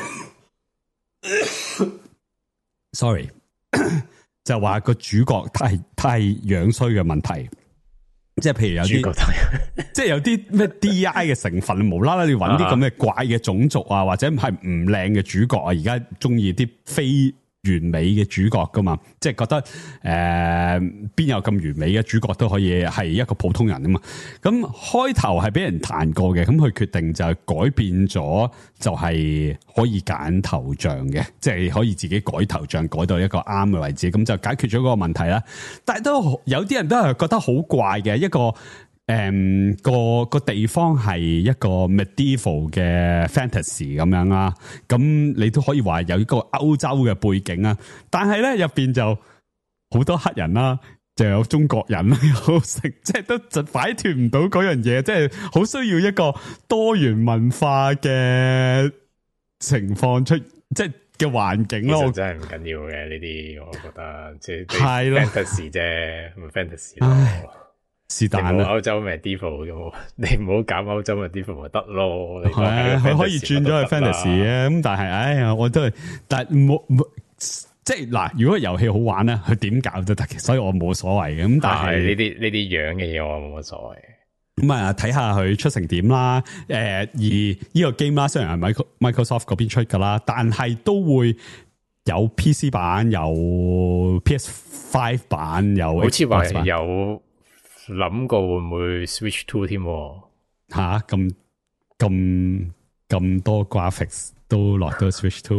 ，sorry， 就話個主角太樣衰嘅問題，即係譬如有啲，即係有啲咩 DI 嘅成分，無啦啦你揾啲咁嘅怪嘅種族啊，或者係唔靚嘅主角啊，而家中意啲非完美嘅主角噶嘛，即係覺得邊有咁完美嘅主角都可以係一個普通人啊嘛。咁開頭係俾人彈過嘅，咁佢決定就係改變咗，就係可以揀頭像嘅，即係可以自己改頭像，改到一個啱嘅位置，咁就解決咗嗰個問題啦。但係都有啲人都係覺得好怪嘅，一個個地方係一個 medieval 嘅 fantasy 咁樣啦，咁你都可以話有一個歐洲嘅背景啊，但係咧入邊就好多黑人啦，就有中國人啦，有食，即係都就擺脫唔到嗰樣嘢，即係好需要一個多元文化嘅情況出，即係嘅環境咯。 其實真係唔緊要嘅呢啲，我覺得即係 fantasy 啫，咪 fantasy 咯。是但啦，歐洲咪 medieval 咁，你唔好搞歐洲咪 medieval 咪得咯。係啊， 佢可以轉咗去 fantasy 嘅，咁但係，哎呀，我都係，但係冇即係嗱，如果遊戲好玩咧，佢點搞都得嘅，所以我冇所謂嘅。咁但係呢啲樣嘅嘢，我冇乜所謂。 咁啊，睇下佢出成點啦。而呢個 game 啦，雖然係 Microsoft 嗰邊出噶啦，但係都會有 PC 版，有 PS5 版，有好似話有。諗過會唔會 Switch 2添？吓， 咁多 graphics 都落到 Switch 2，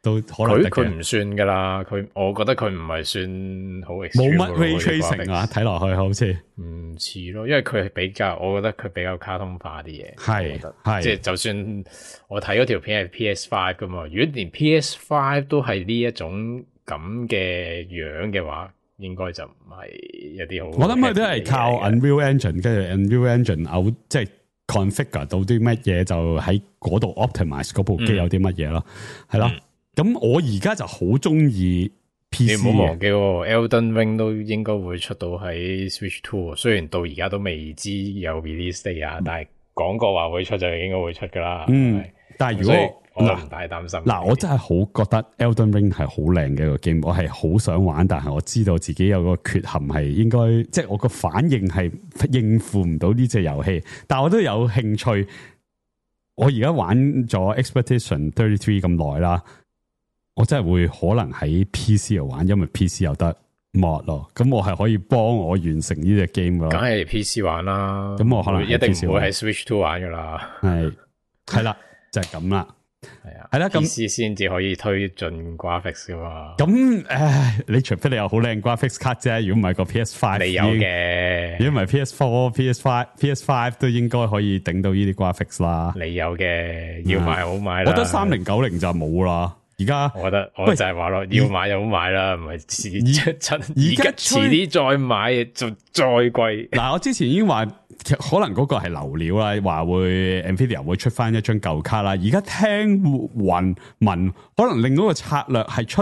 都可能得嘅。 佢唔算噶啦，我覺得佢唔係算好 extreme 冇乜 ray tracing 啊，睇落去好似唔似咯，因為佢係比較，我覺得佢比較卡通化啲嘢。 係即係就算我睇嗰條片係 PS5 噶嘛，如果連 PS5 都係呢一種咁嘅樣嘅話，應該就唔係一啲好。 我諗佢都係靠 Unreal Engine， 跟住 Unreal Engine 即係 configure 到啲乜嘢，就喺嗰度 optimize 嗰部機有啲乜嘢咯，係咯。咁我而家就好中意 PC。你唔好忘記，Elden Ring 都應該會出到喺 Switch 2，雖然到而家都未知有 release date 啊，但係講過話會出就應該會出噶啦。 但係如果我都唔太擔心。 我真係好覺得 Elden Ring 係好靚嘅一個 game， 我係好想玩，但係我知道自己有個缺陷係應該，即係我個反應係應付唔到呢隻遊戲，但係我都有興趣。我而家玩咗 Expedition 33咁耐啦，我真係會可能喺 PC 度玩，因為 PC 有得 mod 咯，咁我係可以幫我完成呢隻 game 咯。 梗係 PC 玩啦， 咁我可能一定唔會喺 Switch 2玩噶啦。 係啦，就係咁啦。 係啦，咁 PC 先至可以推進 graphics 噶嘛。 咁你除非你有好靚 graphics 卡啫，如果唔係個 PS5 你有嘅， 如果唔係 PS4、PS5 都應該可以頂到呢啲 graphics 啦。 你有嘅，要買好買啦。 我覺得3090就冇啦。而家我就係話咯，要買就好買啦，唔係遲啲再買就再貴。 嗱，我之前已經話可能嗰個係流料啦，話會 Nvidia 會出翻一張舊卡啦。而家聽聞可能另外一個策略係出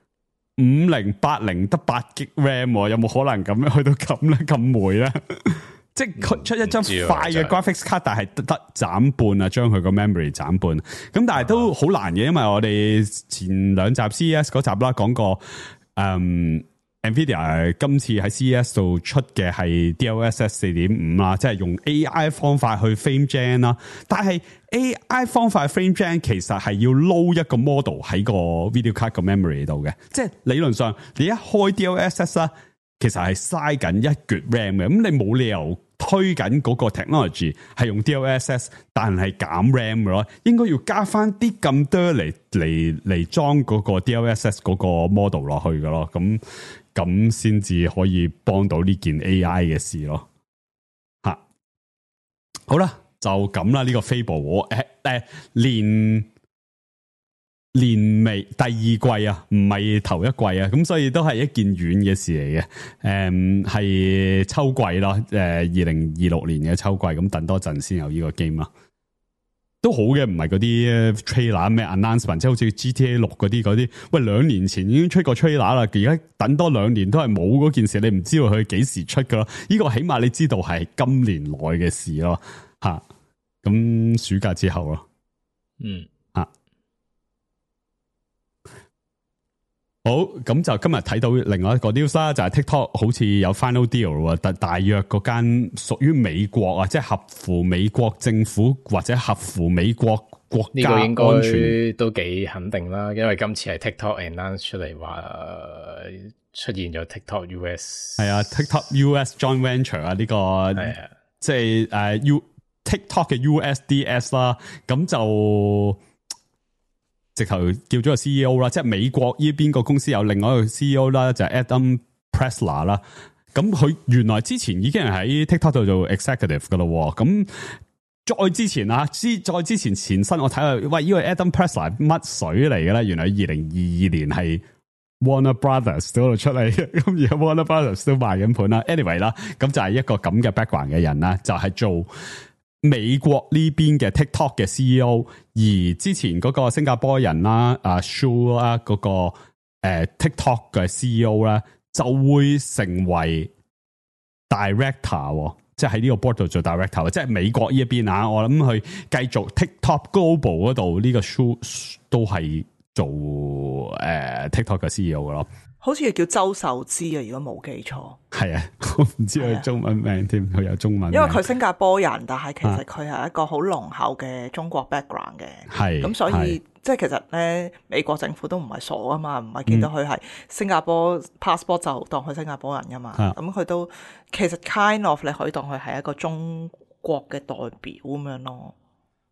5080得8GB RAM， 有冇可能咁樣去到咁咧？咁霉咧？即係出一張快嘅 graphics 卡，但係得斬半啊，將佢個 memory 斬半。咁但係都好難嘅，因為我哋前2集 CES 嗰集啦，講過Nvidia 今次喺 CES 度出嘅係 DLSS 4.5啦，即係用 AI 方法去 frame gen 啦。但係 AI 方法 frame gen 其實係要撈一個 model 喺個 video card 個 memory 度嘅，即係理論上你一開 DLSS 啦，其實係嘥緊一橛 RAM 嘅，咁你冇理由推緊嗰個 technology 係用 DLSS， 但係減 RAM 嘅咯，應該要加翻啲咁多嚟裝嗰個 DLSS 嗰個 model 落去嘅咯，咁先至可以幫到呢件 AI 嘅事咯。吓，好啦，就咁啦，呢個 Fable 我年尾第二季啊，唔係頭一季啊，咁所以都係一件遠嘅事嚟嘅。係秋季咯，2026年嘅秋季，咁等多陣先有呢個 game 啦。都好嘅，唔係嗰啲 trailer 咩 announcement， 即係好似 GTA 6嗰啲，喂2年前已經出過 trailer 啦，而家等多2年都係冇嗰件事，你唔知道佢幾時出噶咯？呢個起碼你知道係今年內嘅事咯，吓，咁暑假之後咯，好，咁就今日睇到另外一個 news 啦，就係 TikTok 好似有 final deal 喎，大約嗰間屬於美國啊，即係合乎美國政府或者合乎美國國家安全，呢個應該都幾肯定啦，因為今次係 TikTok announce 出嚟話出現咗 TikTok US， 係啊 TikTok US joint venture 啊，呢個係啊，即係TikTok 嘅 USDS 啦，咁就直頭叫咗個 CEO 啦，即係美國呢邊個公司有另外一個 CEO 啦，就係 Adam Pressler 啦。咁佢原來之前已經係喺 TikTok 度做 executive 噶咯。咁再之前啊，再之前前身我睇下，喂，呢個 Adam Pressler 乜水嚟嘅咧？原來2022年係 Warner Brothers 嗰度出嚟嘅，咁而家 Warner Brothers 都賣緊盤啦。Anyway 啦，咁就係一個咁嘅 background 嘅人啦，就係做美國呢邊嘅 TikTok 嘅 CEO， 而之前嗰個新加坡人啦，Shu 啦，嗰個TikTok 嘅 CEO 咧，就會成為 director， 即係喺呢個 board 度做 director， 即係美國呢一邊啊。我諗佢繼續 TikTok Global 嗰度呢個 Shu 都係做TikTok 嘅 CEO 嘅咯。 好似叫周受資啊，如果冇記錯。 係啊，我唔知佢中文名添，佢有中文名。 因為佢新加坡人，但係其實佢係一個好濃厚嘅中國 background 嘅。係。咁所以即係其實咧，美國政府都唔係傻啊嘛，唔係見到佢係新加坡 passport 就當佢新加坡人噶嘛。咁佢都其實 kind of 你可以當佢係一個中國嘅代表咁樣咯。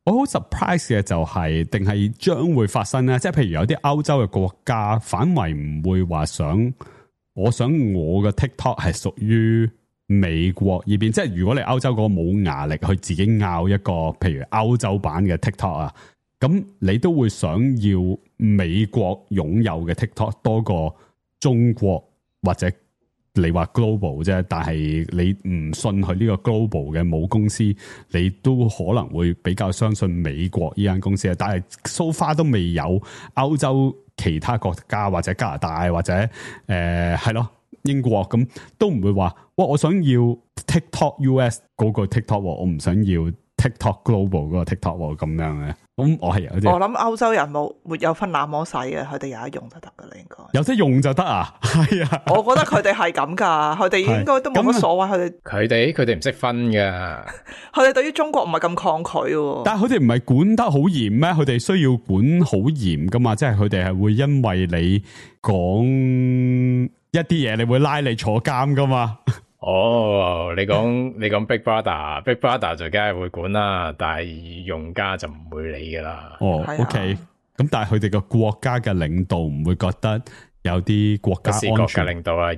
我好 surprise 嘅就係定係將會發生咧，即係譬如有啲歐洲嘅國家反為唔會話我想我嘅 TikTok 係屬於美國呢邊，即係如果你歐洲嗰個冇牙力去自己拗一個譬如歐洲版嘅 TikTok 啊，咁你都會想要美國擁有嘅 TikTok 多過中國或者你話 global 啫，但係你唔信佢呢個 global 嘅母公司，你都可能會比較相信美國呢間公司啊。但係 so far 都未有歐洲其他國家或者加拿大或者係咯英國咁都唔會話，哇！我想要 TikTok US 嗰個 TikTok， 我唔想要 TikTok global 嗰個 TikTok 咁樣嘅。咁我係有啲， 我諗歐洲人沒有分那麼細嘅，佢哋有得用就得噶啦，應該有得用就得啊，係啊。 我覺得佢哋係咁噶，佢哋應該都冇乜所謂， 佢哋唔識分噶， 佢哋對於中國唔係咁抗拒喎。 但係佢哋唔係管得好嚴咩？佢哋需要管好嚴噶嘛，即係佢哋係會因為你講一啲嘢，你會拉你坐監噶嘛。 哦，你講 Big Brother 就梗係會管啦，但係用家就唔會理噶啦。 哦，OK，咁但係佢哋個國家嘅領導唔會覺得有啲國家安全？國家領導啊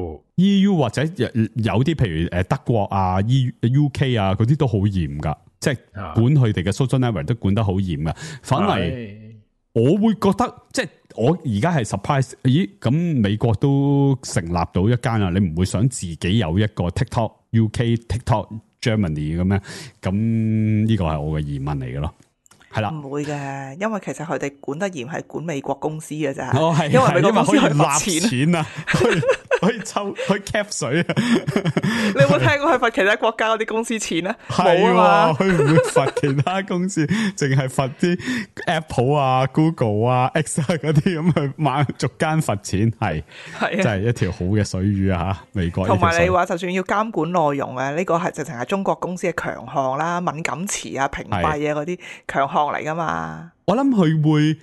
，EU 或者有啲譬如德國啊、UK 啊嗰啲都好嚴噶，即係管佢哋嘅 social network 都管得好嚴噶。反為我會覺得即係。我而家係 surprise， 咦？咁美國都成立到一間啦，你唔會想自己有一個 TikTok UK、TikTok Germany 咁咩？咁呢個係我嘅疑問嚟嘅咯，係啦， 唔會嘅，因為其實佢哋管得嚴係管美國公司嘅咋， 哦係， 因為美國公司可以罰錢啊，可以抽，可以 cap 水啊！ 你有冇聽過佢罰其他國家嗰啲公司錢啊？ 冇啊嘛，佢唔會罰其他公司，淨係罰啲 Apple 啊、Google 啊、X 啊嗰啲咁去逐間罰錢，係真係一條好嘅水魚啊！吓，美國同埋你話就算要監管內容啊，呢個係直情係中國公司嘅強項啦，敏感詞啊、屏蔽啊嗰啲強項嚟噶嘛。 我諗佢會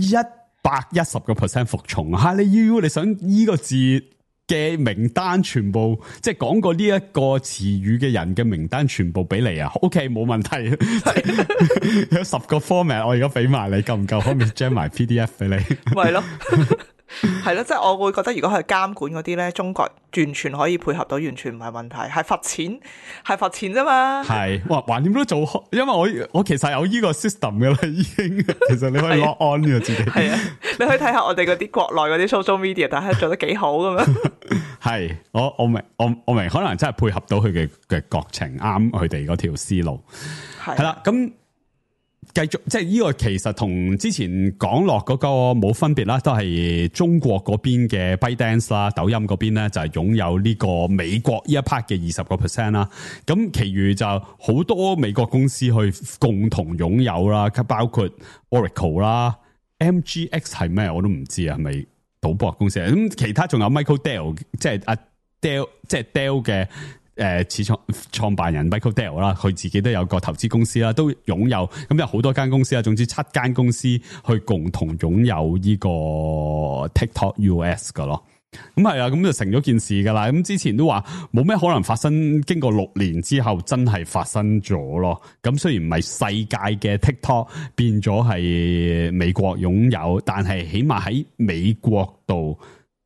110% 服從吓，你想呢個字嘅名單全部，即係講過呢一個詞語嘅人嘅名單全部俾你啊 ？OK， 冇問題。有10個 format， 我而家俾埋你，夠唔夠？可唔可以 jam 埋 PDF 俾你？ 咪咯。係咯，即係我會覺得如果係監管嗰啲咧，中國完全可以配合到，完全唔係問題，係罰錢啫嘛。 係，哇，橫掂都做，因為我其實有呢個 system 噶啦，已經。其實你可以 log on 嘅自己。係啊， 你可以睇下我哋嗰啲國內嗰啲 social media，但係做得幾好咁樣。 係，我明，可能真係配合到佢嘅國情，啱佢哋嗰條思路。係啦，咁。繼續即係呢個其實同之前講落嗰個冇分別啦，都係中國嗰邊嘅 ByteDance 啦，抖音嗰邊咧就係擁有呢個美國呢一 part 嘅20% 啦。咁其餘就好多美國公司去共同擁有啦，包括 Oracle 啦、MGX 係咩我都唔知啊，係咪賭博公司？咁其他仲有 Michael Dell， 即係阿 Dell， 即係 Dell 嘅。始創辦人 Michael Dell 啦，佢自己都有個投資公司啦，都擁有咁有好多間公司啦，總之7間公司去共同擁有呢個 TikTok US 噶咯。咁係啊，咁就成咗件事噶啦。咁之前都話冇咩可能發生，經過6年之後真係發生咗咯。咁雖然唔係世界嘅 TikTok 變咗係美國擁有，但係起碼喺美國度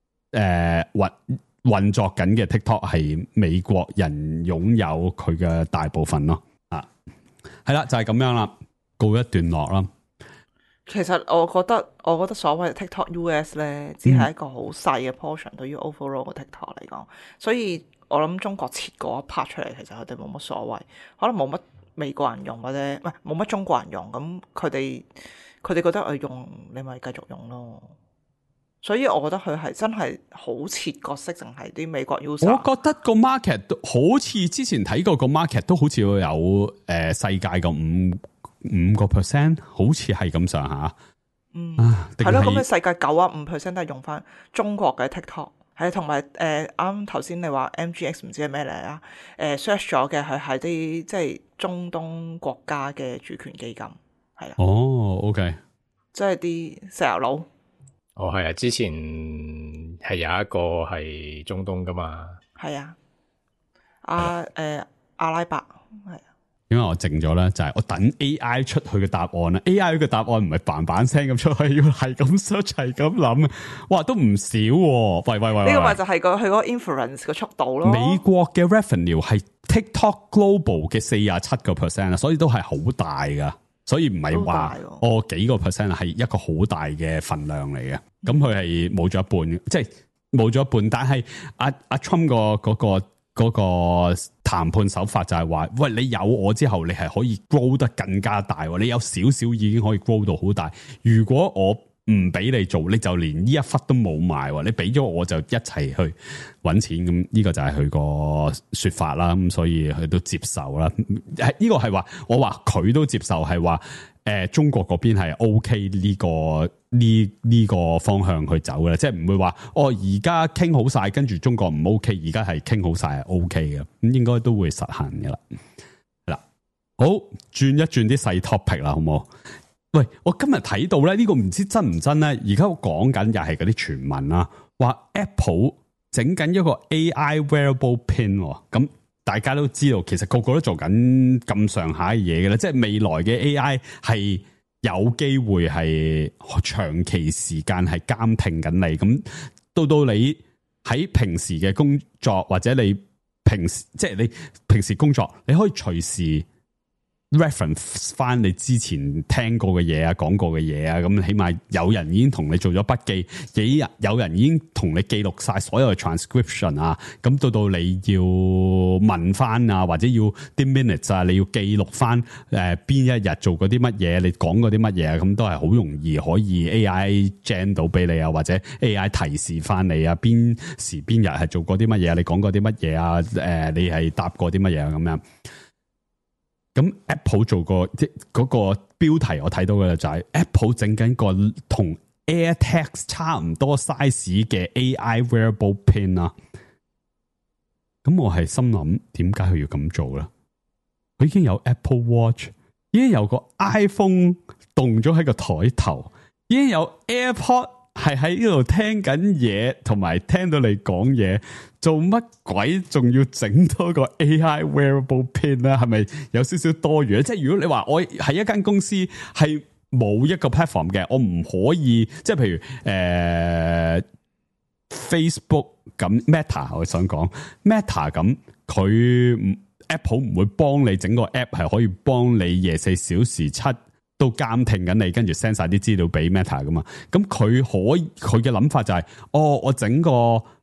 運作緊嘅 TikTok 係美國人擁有佢嘅大部分咯，係啦，就係咁樣啦，告一段落啦。 其實我覺得所謂 TikTok US 咧，只係一個好細嘅 portion 對於 overall 嘅 TikTok 嚟講，所以我諗中國切嗰一 part 出嚟，其實佢哋冇乜所謂，可能冇乜美國人用或者冇乜中國人用，咁佢哋覺得用你咪繼續用咯。所以我覺得佢係真係好切角色，淨係啲美國 user。 我覺得個 market 都好似之前睇過個 market 都好似有世界嘅5%，好似係咁上下。 係咯，咁你世界95%都係用翻中國嘅 TikTok， 係同埋啱頭先你話 MGX 唔知係咩嚟啊？search 咗嘅佢係啲即係中東國家嘅主權基金，係啦。 哦 ，OK， 即係啲石油佬。 哦，係啊，之前係有一個係中東噶嘛， 係啊，阿拉伯係啊， 點解我靜咗咧？就係、是、我等 AI 出去嘅答案啦。AI 嘅答案唔係嘭嘭聲咁出去，要係咁 search 係咁諗。哇，都唔少喎！喂，呢個咪就係佢嗰個 inference 嘅速度咯。 美國嘅 revenue 係 TikTok Global 嘅47%啊，所以都係好大噶。所以唔係話我幾個 percent 係一個好大嘅份量嚟嘅。咁佢係冇咗一半，即係冇咗一半。但係阿 Trump 嗰個談判手法就係話，喂，你有我之後，你係可以 grow 得更加大。你有少少已經可以 grow 到好大。如果我唔俾你做，你就連呢一忽都冇埋。你俾咗我就一齊去搵錢。咁呢個就係佢個說法啦。咁所以佢都接受啦。呢個係話我話佢都接受，係話中國嗰邊係 OK 呢個方向去走嘅，即係唔會話而家傾好晒，跟住中國唔 OK，而家係傾好晒係 OK 嘅。咁應該都會實行嘅啦。嗱，好，轉一轉啲細 topic 啦，好唔好？喂，我今日睇到咧，呢個唔知真唔真咧？而家我講緊又係嗰啲傳聞啦，話 Apple 整緊一個 AI wearable pin，咁大家都知道，其實個個都做緊咁上下嘅嘢嘅啦，即係未來嘅 AI 係有機會係長期時間係監聽緊你，咁到你喺平時嘅工作或者你平時工作，你可以隨時reference 翻你之前聽過嘅嘢啊，講過嘅嘢啊，咁起碼有人已經同你做咗筆記，有人已經同你記錄晒所有嘅 transcription 啊，咁到你要問翻啊，或者要啲 minutes 啊，你要記錄翻邊一日做過啲乜嘢，你講過啲乜嘢啊，咁都係好容易可以 AI gen 到俾你啊，或者 AI 提示翻你啊，邊時邊日係做過啲乜嘢，你講過啲乜嘢啊，你係答過啲乜嘢啊，咁樣。咁 Apple 做過即嗰個標題我睇到嘅就係 Apple 整緊個同 AirTags 差唔多 size 嘅 AI wearable pin 啊。咁我係心諗，點解佢要咁做咧？佢已經有 Apple Watch， 已經有個 iPhone 動咗喺個台頭，已經有 AirPod 係喺呢度聽緊嘢，同埋聽到你講嘢，做乜鬼仲要整多個 AI wearable pin 咧？係咪有少少多餘咧？即係如果你話我喺一間公司係冇一個 platform 嘅，我唔可以即係譬如Facebook 咁 Meta， 我想講 Meta 咁，佢 Apple 唔會幫你整個 app 係可以幫你24小時7都監聽緊你，跟住 send 晒啲資料俾 Meta 噶嘛？咁佢嘅諗法就係，我整個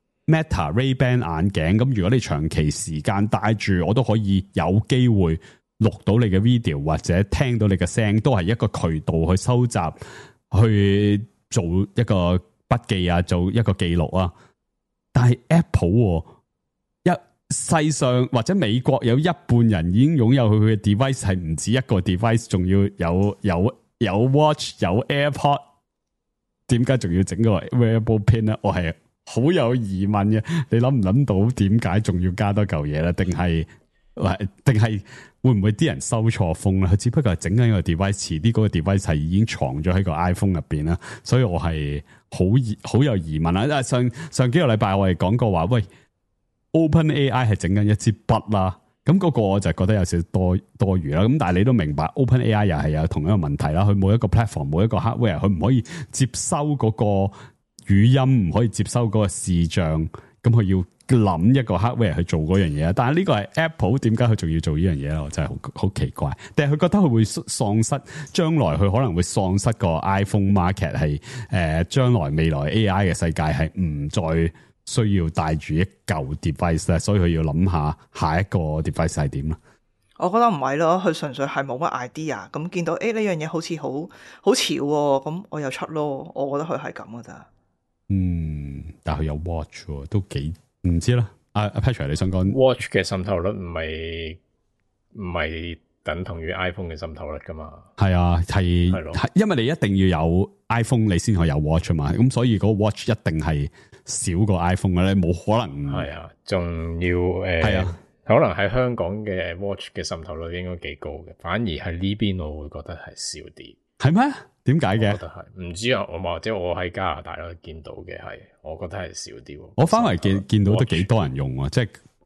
Meta Ray-Ban 眼鏡，咁如果你長期時間戴住，我都可以有機會錄到你嘅 video 或者聽到你嘅聲，都係一個渠道去收集，去做一個筆記啊，做一個記錄啊。但係 Apple 世上或者美國有一半人已經擁有佢嘅 device 係唔止一個 device， 仲要有 watch 有 AirPod， 點解仲要整個 wearable pin 咧？我係好有疑問嘅。你諗唔諗到點解仲要加多嚿嘢咧？定係會唔會啲人收錯風咧？佢只不過係整緊個 device， 遲啲嗰個 device 係已經藏咗喺個 iPhone 入邊啦。所以我係好有疑問啦。上幾個禮拜我哋講過話，喂。OpenAI 係整緊一支筆啦，咁嗰個我就覺得有少少多餘啦。咁但係你都明白 OpenAI 又係有同一個問題啦，佢冇一個 platform， 冇一個 hardware， 佢唔可以接收嗰個語音，唔可以接收嗰個視像，咁佢要諗一個 hardware 去做嗰樣嘢。但係呢個係 Apple， 點解佢仲要做呢樣嘢咧？我真係好奇怪。定係佢覺得佢會喪失，將來佢可能會喪失個 iPhone market， 係將來未來 AI 嘅世界係唔再需要帶住一舊 device 咧，所以佢要諗下一個 device 係點啦。 我覺得唔係咯，佢純粹係冇乜 idea， 咁見到呢樣嘢好似好潮喎，咁我又出咯。我覺得佢係咁噶咋。但係佢有 watch 喎，都幾唔知啦。阿 Patrick 你想講 watch 嘅滲透率唔係等同於 iPhone 嘅滲透率噶嘛？係啊，係因為你一定要有 iPhone 你先可以有 watch 啊嘛，咁所以嗰個 watch 一定係少過 iPhone 嘅咧，冇可能。係啊，仲要可能喺香港嘅 watch 嘅滲透率應該幾高嘅，反而喺呢邊我會覺得係少啲。係咩？點解嘅？我覺得係唔知啊，或者我喺加拿大都見到嘅係，我覺得係少啲。我反而見到都幾多人用啊，即係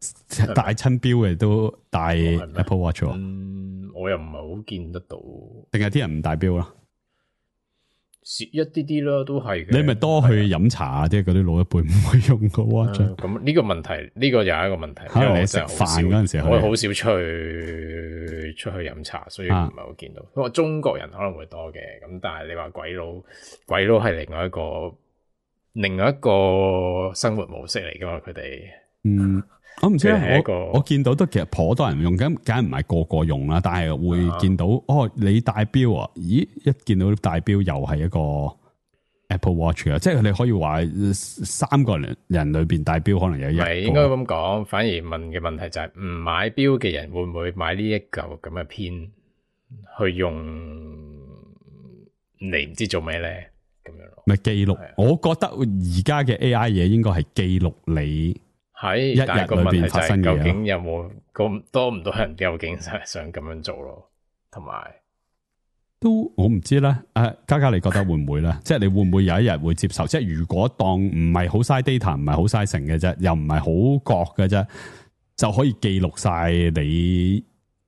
戴親錶嘅都戴 Apple Watch 喎。 我又唔係好見得到， 定係啲人唔戴錶啦？ 少一啲啲啦，都係嘅。 你咪多去飲茶啊！即係嗰啲老一輩唔會用個 watch。 咁呢個問題，呢個又係一個問題。 因為你食飯嗰陣時， 我好少出去飲茶，所以唔係好見到。不過中國人可能會多嘅，咁但係你話鬼佬係另外一個生活模式嚟噶嘛？佢哋我唔知啊，我見到都其實頗多人用，咁梗係唔係個個用啦，但係會見到你戴錶啊？咦，一見到戴錶又係一個 Apple Watch 啊！即係你可以話3個人裏邊戴錶可能有一個。唔係應該咁講，反而問嘅問題就係唔買錶嘅人會唔會買呢一嚿咁嘅片去用嚟唔知做咩咧？咁樣咯， 咪記錄？我覺得而家嘅 AI 嘢應該係記錄你。 喺但係個問題就係究竟有冇咁多唔多人究竟想咁樣做咯？同埋都我唔知啦。嘉嘉你覺得會唔會咧？即係你會唔會有一日會接受？即係如果當唔係好嘥 data，唔係好嘥成嘅啫，又唔係好覺嘅啫，就可以記錄晒你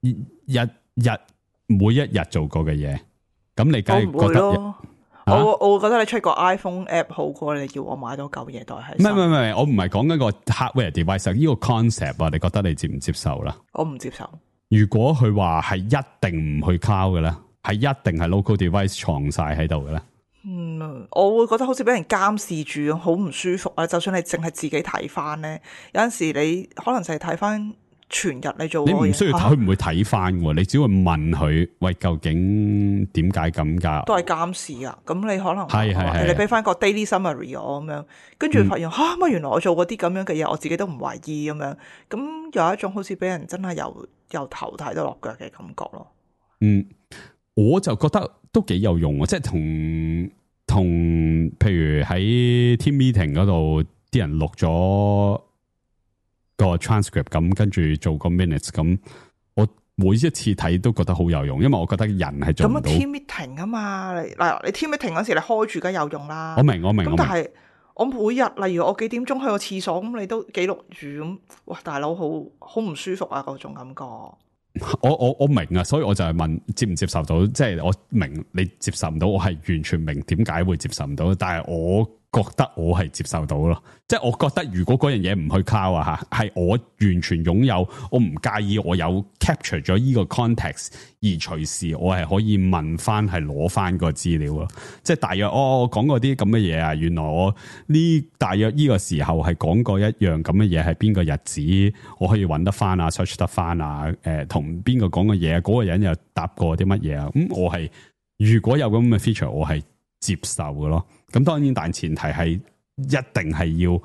每一日做過嘅嘢。咁你梗係覺得？ 我會覺得你出個 iPhone app 好過你叫我買多嚿嘢袋喺。 唔係，我唔係講緊個 hardware device 呢個 concept 啊，你覺得你接唔接受啦？ 我唔接受。 如果佢話係一定唔去 cloud 嘅咧，係一定係 local device 藏晒喺度嘅咧？ 我會覺得好似俾人監視住，好唔舒服啊！就算你淨係自己睇翻咧，有陣時你可能就係睇翻全日你做，你唔需要睇，佢唔會睇翻嘅，你只會問佢喂，究竟點解咁噶？ 都係監視啊！咁你可能係你俾翻個 daily summary 我咁樣，跟住發現乜原來我做過啲咁樣嘅嘢，我自己都唔懷疑咁樣，咁有一種好似俾人真係由頭睇到落腳嘅感覺咯。 我就覺得都幾有用啊！即係同譬如喺 team meeting 嗰度啲人錄咗個 transcript 咁，跟住做個 minutes 咁，我每一次睇都覺得好有用，因為我覺得人係做唔到。咁 team meeting 啊嘛，你 team meeting 嗰時你開住梗有用啦。 我明。 咁但係我每日例如我幾點鐘去個廁所，咁你都記錄住咁，哇大佬好唔舒服啊嗰種感覺。 我明啊，所以我就係問接唔接受到，即係我明你接受唔到，我係完全明點解會接受唔到，但係我覺得我係接受到咯，即係我覺得如果嗰樣嘢唔去 cloud 啊吓，係我完全擁有，我唔介意我有 capture 咗呢個 context，而隨時我係可以問翻係攞翻個資料咯，即係大約我講過啲咁嘅嘢啊，原來我呢大約呢個時候係講過一樣咁嘅嘢，係邊個日子，我可以揾得翻啊 search 得翻啊，同邊個講嘅嘢，嗰個人又答過啲乜嘢啊，咁我係如果有咁嘅 feature，我係接受嘅咯。咁當然，但前提係一定係要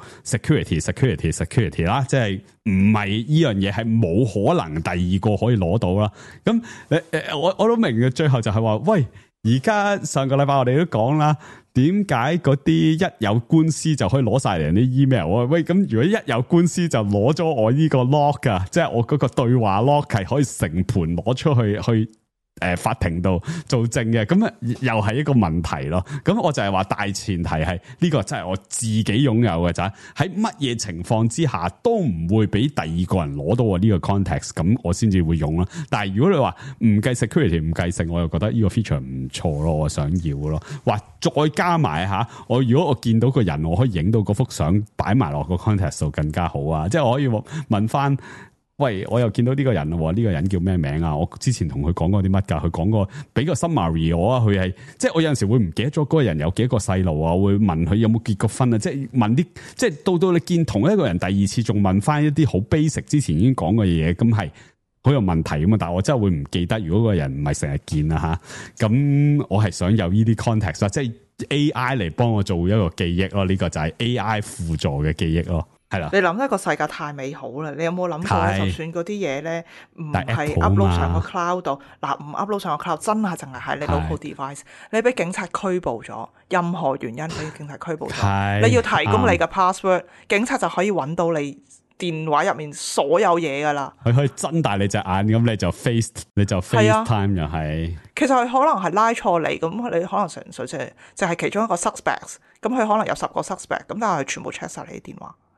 security 啦，即係唔係呢樣嘢係冇可能第二個可以攞到啦。咁我都明嘅，最後就係話，喂，而家上個禮拜我哋都講啦，點解嗰啲一有官司就可以攞晒人啲 email？喂，咁如果一有官司就攞咗我呢個 log 啊，即係我嗰個對話 log 係可以成盤攞出去法庭度做證嘅，咁又係一個問題咯。咁我就係話大前提係呢個真係我自己擁有嘅咋，喺乜嘢情況之下都唔會俾第二個人攞到我呢個 context，咁我先至會用咯。但係如果你話唔計 security 唔計性，我又覺得呢個 feature 唔錯咯，我想要咯。話再加埋吓，如果我見到個人，我可以影到嗰幅相擺埋落個 context 度更加好啊！即係我可以問翻。喂，我又見到呢個人喎，呢個人叫咩名啊？我之前同佢講過啲乜㗎？佢講過俾個 summary 我啊，佢係即係我有陣時會唔記得咗嗰個人有幾個細路啊，我會問佢有冇結過婚啊，即係問啲即係到你見同一個人第二次仲問翻一啲好 basic 之前已經講嘅嘢，咁係好有問題啊嘛！但係我真係會唔記得，如果嗰個人唔係成日見啊嚇，咁我係想有呢啲 context 啦，即係 AI 嚟幫我做一個記憶咯，呢個就係 AI 輔助嘅記憶咯。係啦， 你諗得個世界太美好啦！你有冇諗過就算嗰啲嘢咧，唔係 upload 上個 cloud 度，唔 upload 上個 cloud，真係淨係喺你 local device，你俾警察拘捕咗，任何原因俾警察拘捕咗，你要提供你嘅 password，警察就可以揾到你電話入面所有嘢噶啦。佢可以睜大你隻眼，咁你就 FaceTime 又係。 其實佢可能係拉錯你，咁你可能純粹就係其中一個 suspect，咁佢可能有10個 suspect，咁但係佢全部 check 晒你啲電話。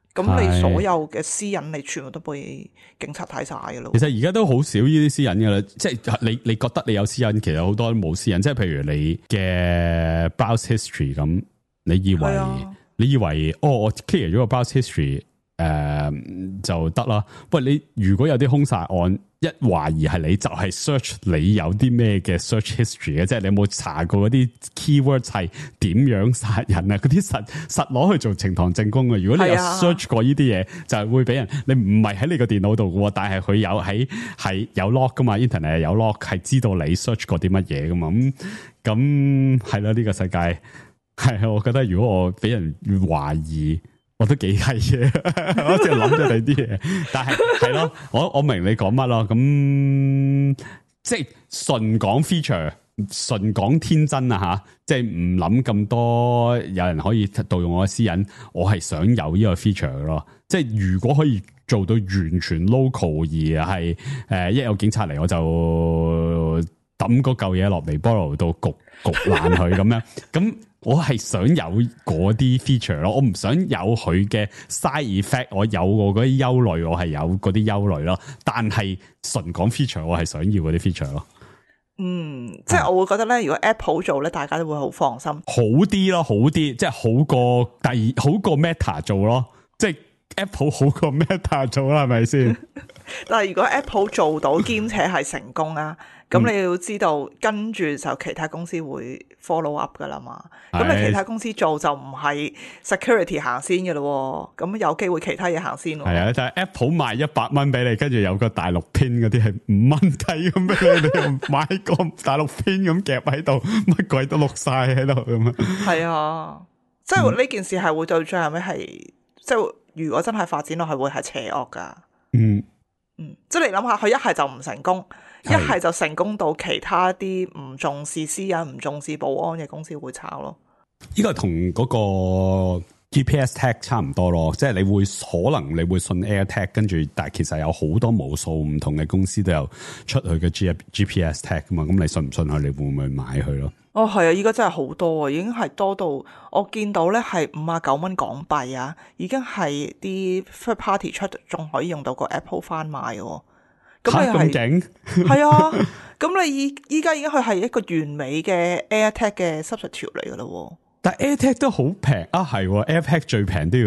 咁你所有嘅私隱你全部都俾警察睇晒㗎咯。 其實而家都好少呢啲私隱㗎啦，即係你覺得你有私隱，其實好多都冇私隱，即係譬如你嘅 browse history 咁，你以為我 clear 咗個 browse history 就得啦。喂，你如果有啲兇殺案，一懷疑係你，就係 search 你有啲咩嘅 search history 嘅，即係你有冇查過嗰啲 keywords 係點樣殺人啊？嗰啲實攞去做呈堂證供嘅。如果你有 search 過呢啲嘢，就係會俾人，你唔係喺你個電腦度嘅，但係佢有係有 log 噶嘛 ，internet 有 log 係知道你 search 過啲乜嘢噶嘛。咁係啦，呢個世界係，我覺得如果我俾人懷疑，我都幾係嘅，我淨係諗咗你啲嘢，但係咯，我明你講乜咯，咁即係純講 feature，純講天真啊吓，即係唔諗咁多，有人可以盜用我嘅私隱，我係想有呢個 feature 咯，即係如果可以做到完全 local 而係一有警察嚟我就抌嗰嚿嘢落微波爐度焗爛佢咁樣，咁。我係想有嗰啲 feature 咯，我唔想有佢嘅 side effect， 我有我嗰啲憂慮，我係有嗰啲憂慮咯。但係純講 feature， 我係想要嗰啲 feature 咯。 即係我會覺得咧，如果 Apple 做咧，大家都會好放心。 好啲咯，好啲，即係好過 Meta 做咯，即係 Apple 好過 Meta 做啦，係咪先？ 但係如果 Apple 做到兼且係成功啊，咁你要知道，跟住就其他公司會 follow up 噶啦嘛。咁你其他公司做就唔係 security 行先嘅咯，咁有機會其他嘢行先。係啊，但係 Apple 賣100蚊俾你，跟住有個大陸 pin 嗰啲係5蚊雞咁俾你，你又買個大陸 pin 咁夾喺度，乜鬼都錄晒喺度咁啊。係啊，即係呢件事係會到最後尾係，即係如果真係發展落去會係邪惡噶。即係你諗下，佢一係就唔成功。一係就成功到其他啲唔重視私隱、唔重視保安嘅公司會炒咯。 呢個同嗰個 GPS tag 差唔多咯，即係可能你會信 AirTag， 跟住但係其實有好多無數唔同嘅公司都有出佢嘅 GPS tag 噶嘛，咁你信唔信佢？你會唔會買佢咯？ 哦，係啊，依家真係好多啊，已經係多到我見到咧係59蚊港幣啊，已經係啲 third party 出仲可以用到個 Apple 翻賣嘅。 咁勁係啊！咁你依家已經佢係一個完美嘅 AirTag 嘅 substitute 嚟噶啦。 但係 AirTag 都好平啊，係 AirTag 最平都要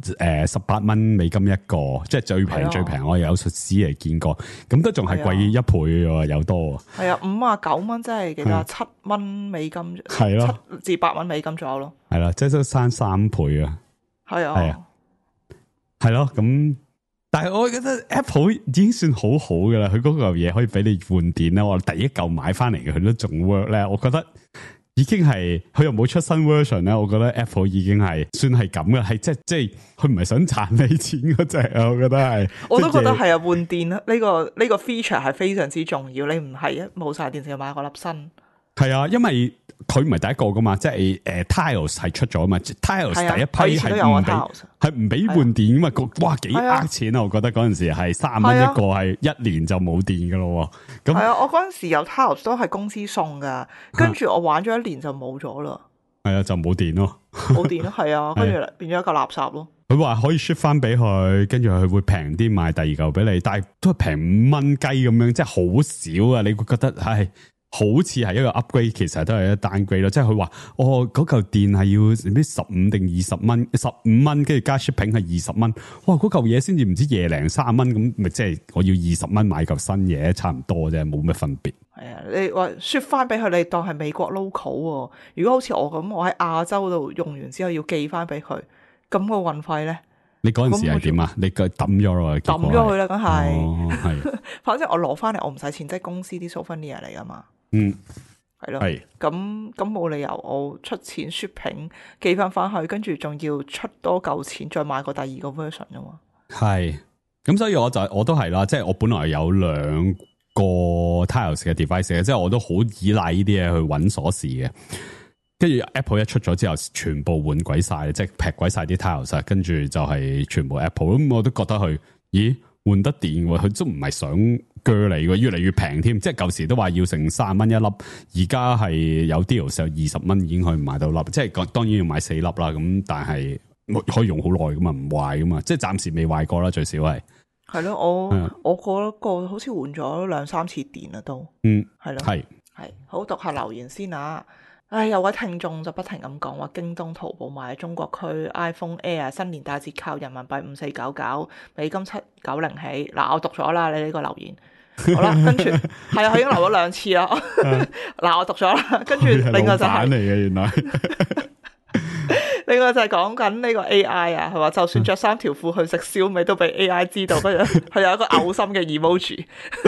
18蚊美金一個，即係最平最平。我有實時嚟見過，咁都仲係貴1倍喎，有多。係啊，59蚊即係幾多？7蚊美金，係咯，7至8蚊美金左右咯。係啦，即係都生3倍啊。係啊，係咯，咁。但係我覺得 Apple 已經算好好噶啦，佢嗰嚿嘢可以俾你換電啦。我第一嚿買翻嚟嘅，佢都仲 work 咧。我覺得已經係佢又冇出新 version 咧。我覺得 Apple 已經係算係咁嘅，係即係佢唔係想賺你錢嗰隻啊。我覺得係， 我都覺得係啊。換電呢個 feature 係非常之重要。你唔係冇晒電就要買個粒新。 係啊，因為佢唔係第一個噶嘛，即係Tiles 係出咗嘛 ，Tiles 第一批係唔俾換電噶嘛，哇幾呃錢啊！我覺得嗰陣時係30蚊一個，係1年就冇電噶咯。咁係啊， 我嗰陣時有 Tiles 都係公司送噶，跟住我玩咗1年就冇咗啦。 係啊，就冇電咯， 冇電咯，係啊，跟住變咗一個垃圾咯。 佢話可以 ship 翻俾佢，跟住佢會平啲賣第二嚿俾你，但係都係平5蚊雞咁樣，即係好少啊！你會覺得係。好似係一個 upgrade，其實都係一個 downgrade 咯。即係佢話，嗰嚿電係要唔知15定20蚊，15蚊，跟住加 shipping 係20蚊。哇，嗰嚿嘢先至唔知20零30蚊咁，咪即係我要20蚊買嚿新嘢，差唔多啫，冇咩分別。 係啊，你話 ship 翻俾佢，你當係美國 local。如果好似我咁，我喺亞洲度用完之後要寄翻俾佢，咁個運費咧？你嗰陣時係點啊？你佢抌咗咯？ 抌咗佢啦，梗係。 係， 反正我攞翻嚟，我唔使錢，即係公司啲 souvenir 嚟噶嘛。係咯，咁冇理由我出錢 shipping 寄翻去，跟住仲要出多嚿錢再買個第二個 version 噶嘛。係， 咁所以我都係啦，即係我本來有2個 Tiles 嘅 device 嘅，即係我都好依賴呢啲嘢去搵鎖匙嘅。跟住 Apple 一出咗之後，全部換鬼晒，即係劈鬼晒啲 Tiles，跟住就係全部 Apple。咁我都覺得佢，咦？換得電喎，佢都唔係想鋸你喎，越嚟越平添。即係舊時都話要成30蚊一粒，而家係有 deal 就20蚊已經可以買到粒。即係當然要買4粒啦。咁但係可以用好耐噶嘛，唔壞噶嘛，即係暫時未壞過啦，最少係。 係咯，我嗰個好似換咗2-3次電啦都。係咯，係好讀下留言先啊。有位聽眾就不停咁講話，京東、淘寶買中國區 iPhone Air 新年大折扣，人民幣5499，美金790起。嗱，我讀咗啦，你呢個留言。好啦，跟住係啊，佢已經留咗2次啦。嗱，我讀咗啦，跟住另外就係嚟嘅原來。 另外就係講緊呢個 AI 啊，係話就算着3條褲去食燒味都俾 AI 知道，跟住佢有一個嘔心嘅 emoji。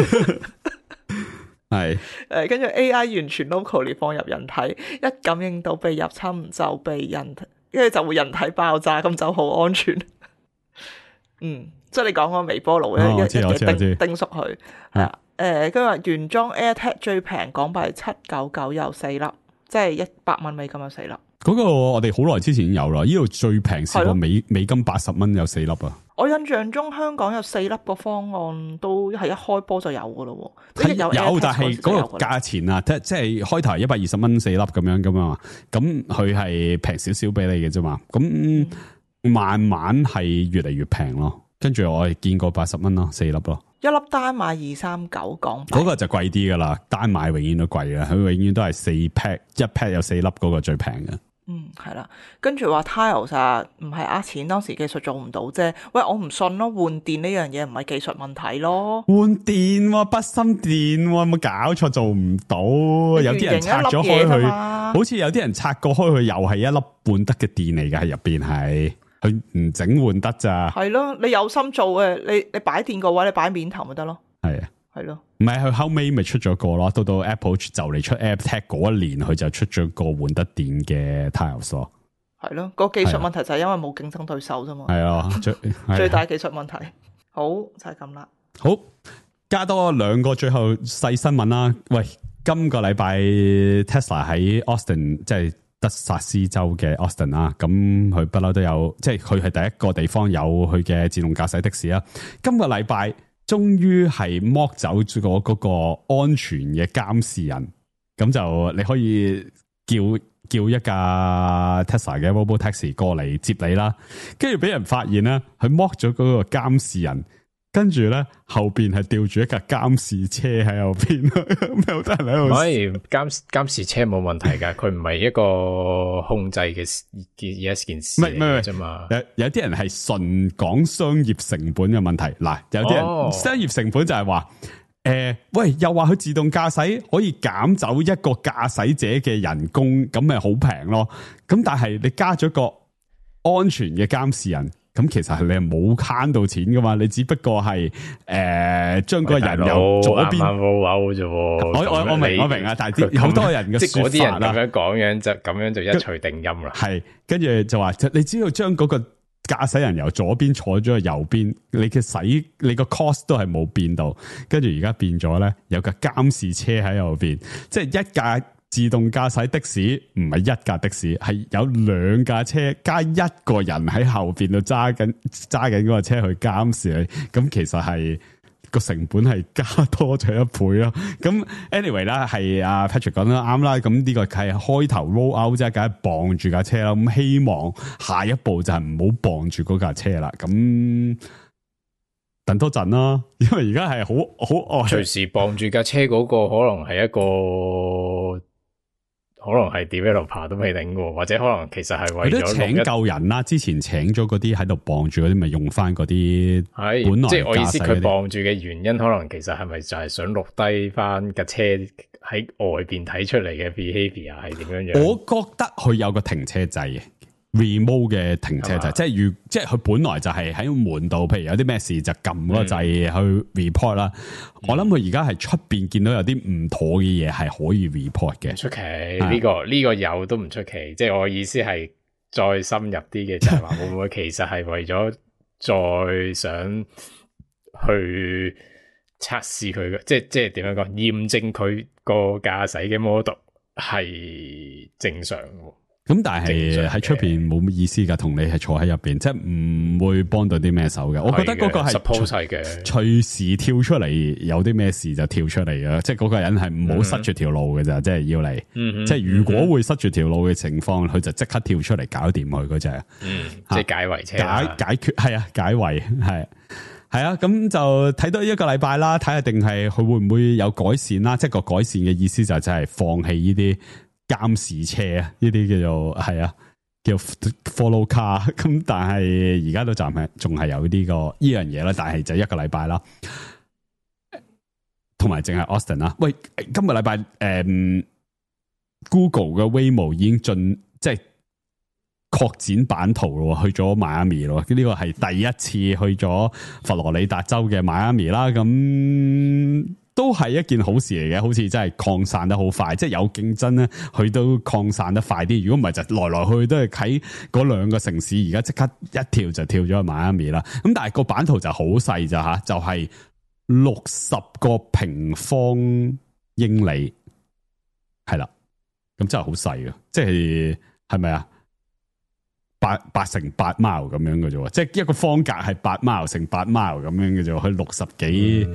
係跟住 AI 完全 locally 放入人體，一感應到被入侵就被人，跟住就會人體爆炸，咁就好安全。即係你講個微波爐咧，一叮熟佢係啊。跟住話原裝 AirTag 最平港幣799有4粒，即係100蚊美金有4粒。嗰個我哋好耐之前已經有啦，呢度最平試過美金80蚊有4粒啊！ 我印象中香港有4粒個方案都係一開波就有噶咯，即係有，但係嗰個價錢啊，即係開頭120蚊4粒咁樣噶嘛，咁佢係平少少俾你嘅啫嘛，咁慢慢係越嚟越平咯。跟住我係見過80蚊咯，4粒咯， 一粒單買239港幣， 嗰個就貴啲噶啦，單買永遠都貴嘅，佢永遠都係4 pack，一 pack 有4粒嗰個最平嘅。 係啦，跟住話 Tiles 啊，唔係呃錢，當時技術做唔到啫。喂，我唔信咯，換電呢樣嘢唔係技術問題咯。換電喎，筆芯電喎，有冇搞錯？做唔到，有啲人拆咗開佢，好似有啲人拆過開佢，又係一粒換得嘅電嚟㗎，喺入邊係，佢唔整換得咋。係咯，你有心做嘅，你擺電個位，你擺面頭咪得咯。係啊。係咯，唔係佢後尾咪出咗個咯，到 Apple 就嚟出 AirTag 嗰一年，佢就出咗個換得電嘅 Tiles 咯。係咯，個技術問題就係因為冇競爭對手啫嘛。係啊，最大技術問題。好，就係咁啦。好，加多2個最後細新聞啦。喂，今個禮拜 Tesla 喺 Austin， 即係德薩斯州嘅 Austin 啦，咁佢不嬲都有，即係佢係第一個地方有佢嘅自動駕駛的士啦。今個禮拜終於係剝走咗嗰個安全嘅監視人，咁就你可以叫一架 Tesla 嘅 Robotaxi 過嚟接你啦。跟住俾人發現咧，佢剝咗嗰個監視人，跟住咧後邊係吊住一架監視車喺後邊，咩好多人喺度。可以監視車冇問題噶，佢唔係一個控制嘅一件事嚟啫嘛。有啲人係純講商業成本嘅問題。嗱，有啲人商業成本就係話，喂，又話佢自動駕駛可以減走一個駕駛者嘅人工，咁咪好平咯。咁但係你加咗個安全嘅監視人。咁其實係你係冇慳到錢噶嘛，你只不過係將嗰個人由左邊啫。我明啊，但係好多人嘅即係嗰啲人咁樣講樣就咁樣就一錘定音啦。係跟住就話，你只要將嗰個駕駛人由左邊坐咗去右邊，你個 cost 都係冇變到。跟住而家變咗咧，有架監視車喺後邊，即係一架自動駕駛的士唔係一架的士，係有2架車加一個人喺後邊度揸緊嗰個車去監視你，咁其實係個成本係加多咗1倍咯。咁 anyway 啦，係阿 Patrick 講得啱啦。咁呢個係開頭 roll out 啫，梗係綁住架車啦。咁希望下一步就係唔好綁住嗰架車啦。咁等多陣啦，因為而家係好隨時綁住架車嗰個可能係一個。可能係 developer 都未定嘅，或者可能其實係為咗請救人啦。之前請咗嗰啲喺度綁住嗰啲，咪用翻嗰啲係本來即係我意思，佢綁住嘅原因，可能其實係咪就係想錄低翻架車喺外邊睇出嚟嘅 behavior 係點樣樣？我覺得佢有個停車掣嘅 remote 嘅停車掣，即係佢本來就係喺門度，譬如有啲咩事就撳嗰個掣去 report 啦。我諗佢而家係出邊見到有啲唔妥嘅嘢係可以 report 嘅，出奇呢個有都唔出奇。即係我意思係再深入啲嘅就係話，會唔會其實係為咗再想去測試佢嘅，即係點樣講，驗證佢個駕駛嘅 model 係正常嘅。 咁但係喺出邊冇乜意思噶，同你係坐喺入邊，即係唔會幫到啲咩手嘅。我覺得嗰個係 suppose 係嘅， 隨時跳出嚟，有啲咩事就跳出嚟嘅。即係嗰個人係唔好塞住條路嘅咋，即係要嚟。即係如果會塞住條路嘅情況，佢就即刻跳出嚟搞掂佢嗰隻。 即係解圍車解決係啊，解圍係啊，咁就睇多一個禮拜啦，睇下定係佢會唔會有改善啦。即係個改善嘅意思就真係放棄呢啲監視車啊，呢啲叫做係啊，叫 follow car。咁但係而家都暫係仲係有呢樣嘢啦，但係就一個禮拜啦，同埋淨係 Austin 啦。喂，今個禮拜Google 嘅 Waymo 已經即係擴展版圖咯，去咗邁阿密咯。呢個係第一次去咗佛羅里達州嘅邁阿密啦。咁都係一件好事嚟嘅，好似真係擴散得好快，即係有競爭咧，佢都擴散得快啲。如果唔係就來來去去都係喺嗰兩個城市，而家即刻一跳就跳咗去邁阿密啦。咁但係個版圖就好細咋吓，就係60個平方英里，係啦，咁真係好細啊！即係咪啊？8乘8 mile 咁樣嘅啫，即係一個方格係8 mile 乘8 mile 咁樣嘅啫，佢60幾，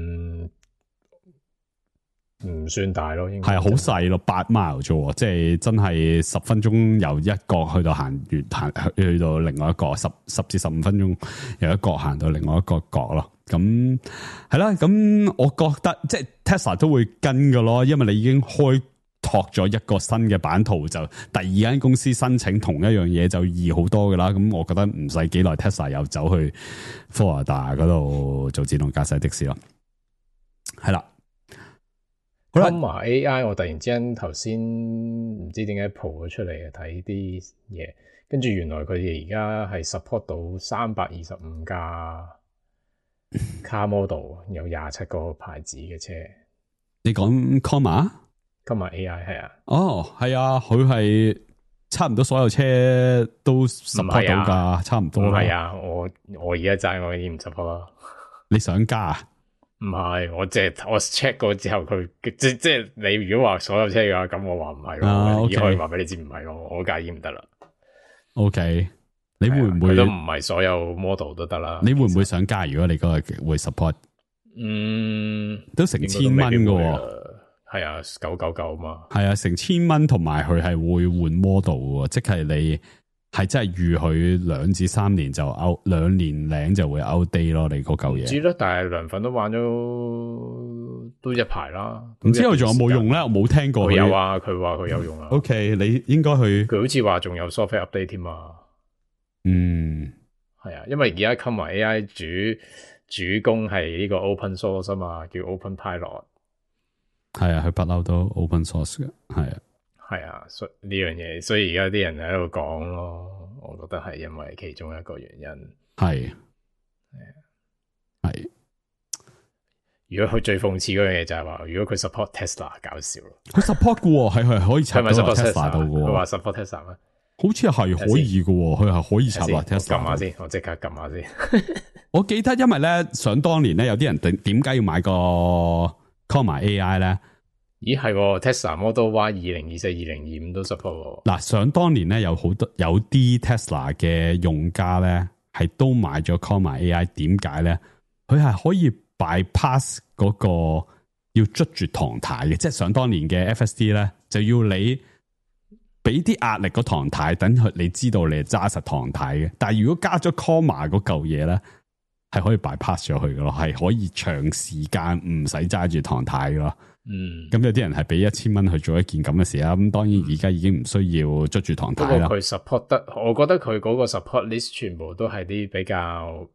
唔算大咯，應該係好細咯，8 mile 啫，即係真係10分鐘由一角去到行去到另外一個10至15分鐘由一角行到另外一個角咯。咁係啦，咁我覺得即係 Tesla 都會跟㗎咯，因為你已經開拓咗一個新嘅版圖，就第二間公司申請同一樣嘢就易好多噶啦。咁我覺得唔使幾耐 Tesla 又走去佛羅里達嗰度做自動駕駛的士咯。係啦， 好啦，AI 我突然之間頭先唔知點解 po 咗出嚟睇啲嘢，跟住原來佢哋而家係 support 到325架 car model， 有27個牌子嘅車。 你講 Comma？ 今日 AI 係啊， 哦係啊，佢係差唔多所有車都 support 到噶，差唔多啦。 係啊，我而家揸我已經唔 support 啦。 你想加啊？ 唔係，我 check 過之後，佢即係你如果話所有車嘅話，咁我話唔係咯，我可以話俾你知唔係咯，我介意唔得啦。OK， 你會唔會都唔係所有 model 都得啦？你會唔會想加？如果你嗰個會 support，都成1000蚊噶。係啊，999嘛。係啊，成1000蚊，同埋佢係會換 model 喎，即係你係真係預佢2至3年就 out， 2年零就會 outdate 咯，你嗰嚿嘢。唔知啦，但係涼粉都玩咗都一排啦。唔知佢仲有冇用咧？我冇聽過。佢有啊，佢話佢有用啊。OK， 你應該去。佢好似話仲有 software update 添啊。係啊，因為而家 Comma AI 主攻係呢個 open source 啊嘛，叫 Open Pilot。係啊，佢不嬲都 open source 嘅，係啊，所以呢樣嘢，所以而家啲人喺度講咯，我覺得係因為其中一個原因。係。如果佢最諷刺嗰樣嘢就係話，如果佢 support Tesla， 搞笑咯。佢 support 嘅喎，係可以插到 Tesla 度嘅喎。佢話 support Tesla 咩？好似係可以嘅喎，佢係可以插落 Tesla。撳下先，我即刻撳下先。我記得因為咧，想當年咧，有啲人點解要買個Comma AI 咧？咦係 Tesla Model Y 2024、2025都 support。嗱，想當年咧有啲 Tesla 嘅用家咧係都買咗 Comma AI， 點解咧？佢係可以 bypass 嗰個要捉住唐太嘅，即係想當年嘅 FSD 咧就要你俾啲壓力個唐太，等佢你知道你係揸實唐太嘅。但係如果加咗 Comma 嗰嚿嘢咧，係可以 bypass 咗佢嘅咯，係可以長時間唔使揸住唐太嘅咯。咁有啲人係俾1000蚊去做一件咁嘅事啦。咁當然而家已經唔需要捉住唐太啦。不過佢 support 得，我覺得佢嗰個 support list 全部都係啲比較